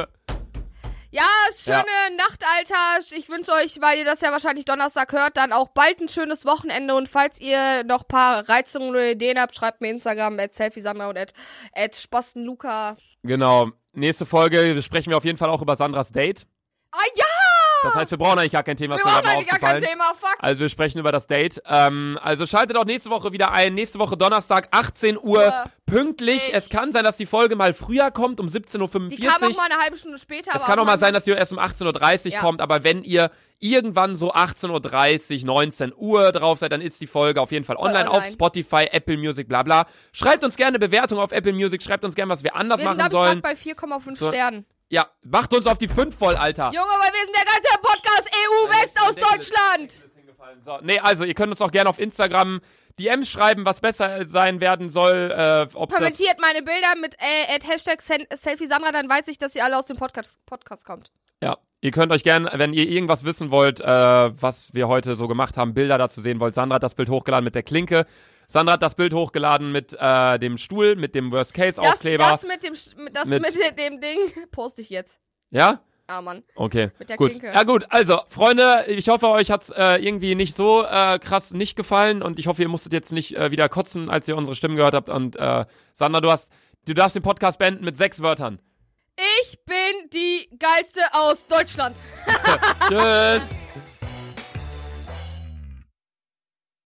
Ja, schöne Nacht, Alter. Ich wünsche euch, weil ihr das ja wahrscheinlich Donnerstag hört, dann auch bald ein schönes Wochenende. Und falls ihr noch ein paar Reizungen oder Ideen habt, schreibt mir Instagram, at selfiesandra und at, at spastenluca. Genau. Nächste Folge sprechen wir auf jeden Fall auch über Sandras Date. Ah ja! Das heißt, wir brauchen eigentlich gar kein Thema. Wir ist mir brauchen gerade eigentlich gar kein aufgefallen. Thema, fuck. Also wir sprechen über das Date. Ähm, also schaltet auch nächste Woche wieder ein. Nächste Woche Donnerstag, achtzehn Uhr, Uhr. pünktlich. Ich- Es kann sein, dass die Folge mal früher kommt, um siebzehn Uhr Die fünfundvierzig. kam auch mal eine halbe Stunde später. Es aber kann auch mal manchmal- sein, dass sie erst um achtzehn Uhr dreißig Ja. kommt, aber wenn ihr irgendwann so achtzehn Uhr dreißig, neunzehn Uhr drauf seid, dann ist die Folge auf jeden Fall online, online. auf Spotify, Apple Music, bla bla. Schreibt uns gerne eine Bewertung auf Apple Music, schreibt uns gerne, was wir anders Wir sind, machen glaube ich, sollen. gerade bei vier Komma fünf So. Sternen. Ja, macht uns auf die fünf voll, Alter. Junge, weil wir sind der ganze Podcast E U West aus Deutschland. So, nee, also ihr könnt uns auch gerne auf Instagram D Ms schreiben, was besser sein werden soll. Äh, ob das, Kommentiert meine Bilder mit äh, at Hashtag Sen- SelfieSandra, dann weiß ich, dass ihr alle aus dem Podcast, Podcast kommt. ja, ihr könnt euch gerne, wenn ihr irgendwas wissen wollt, äh, was wir heute so gemacht haben, Bilder dazu sehen wollt. Sandra hat das Bild hochgeladen mit der Klinke. Sandra hat das Bild hochgeladen mit äh, dem Stuhl, mit dem Das, Worst-Case-Aufkleber. das mit dem, Sch- das Mit- mit, dem Ding poste ich jetzt. Ja? Ah, Mann. Okay, Mit der gut. Klinke. Ja gut, also Freunde, ich hoffe, euch hat's äh, irgendwie nicht so äh, krass nicht gefallen und ich hoffe, ihr musstet jetzt nicht äh, wieder kotzen, als ihr unsere Stimmen gehört habt. Und äh, Sandra, du hast, du darfst den Podcast beenden mit sechs Wörtern. Ich bin die geilste aus Deutschland. Tschüss.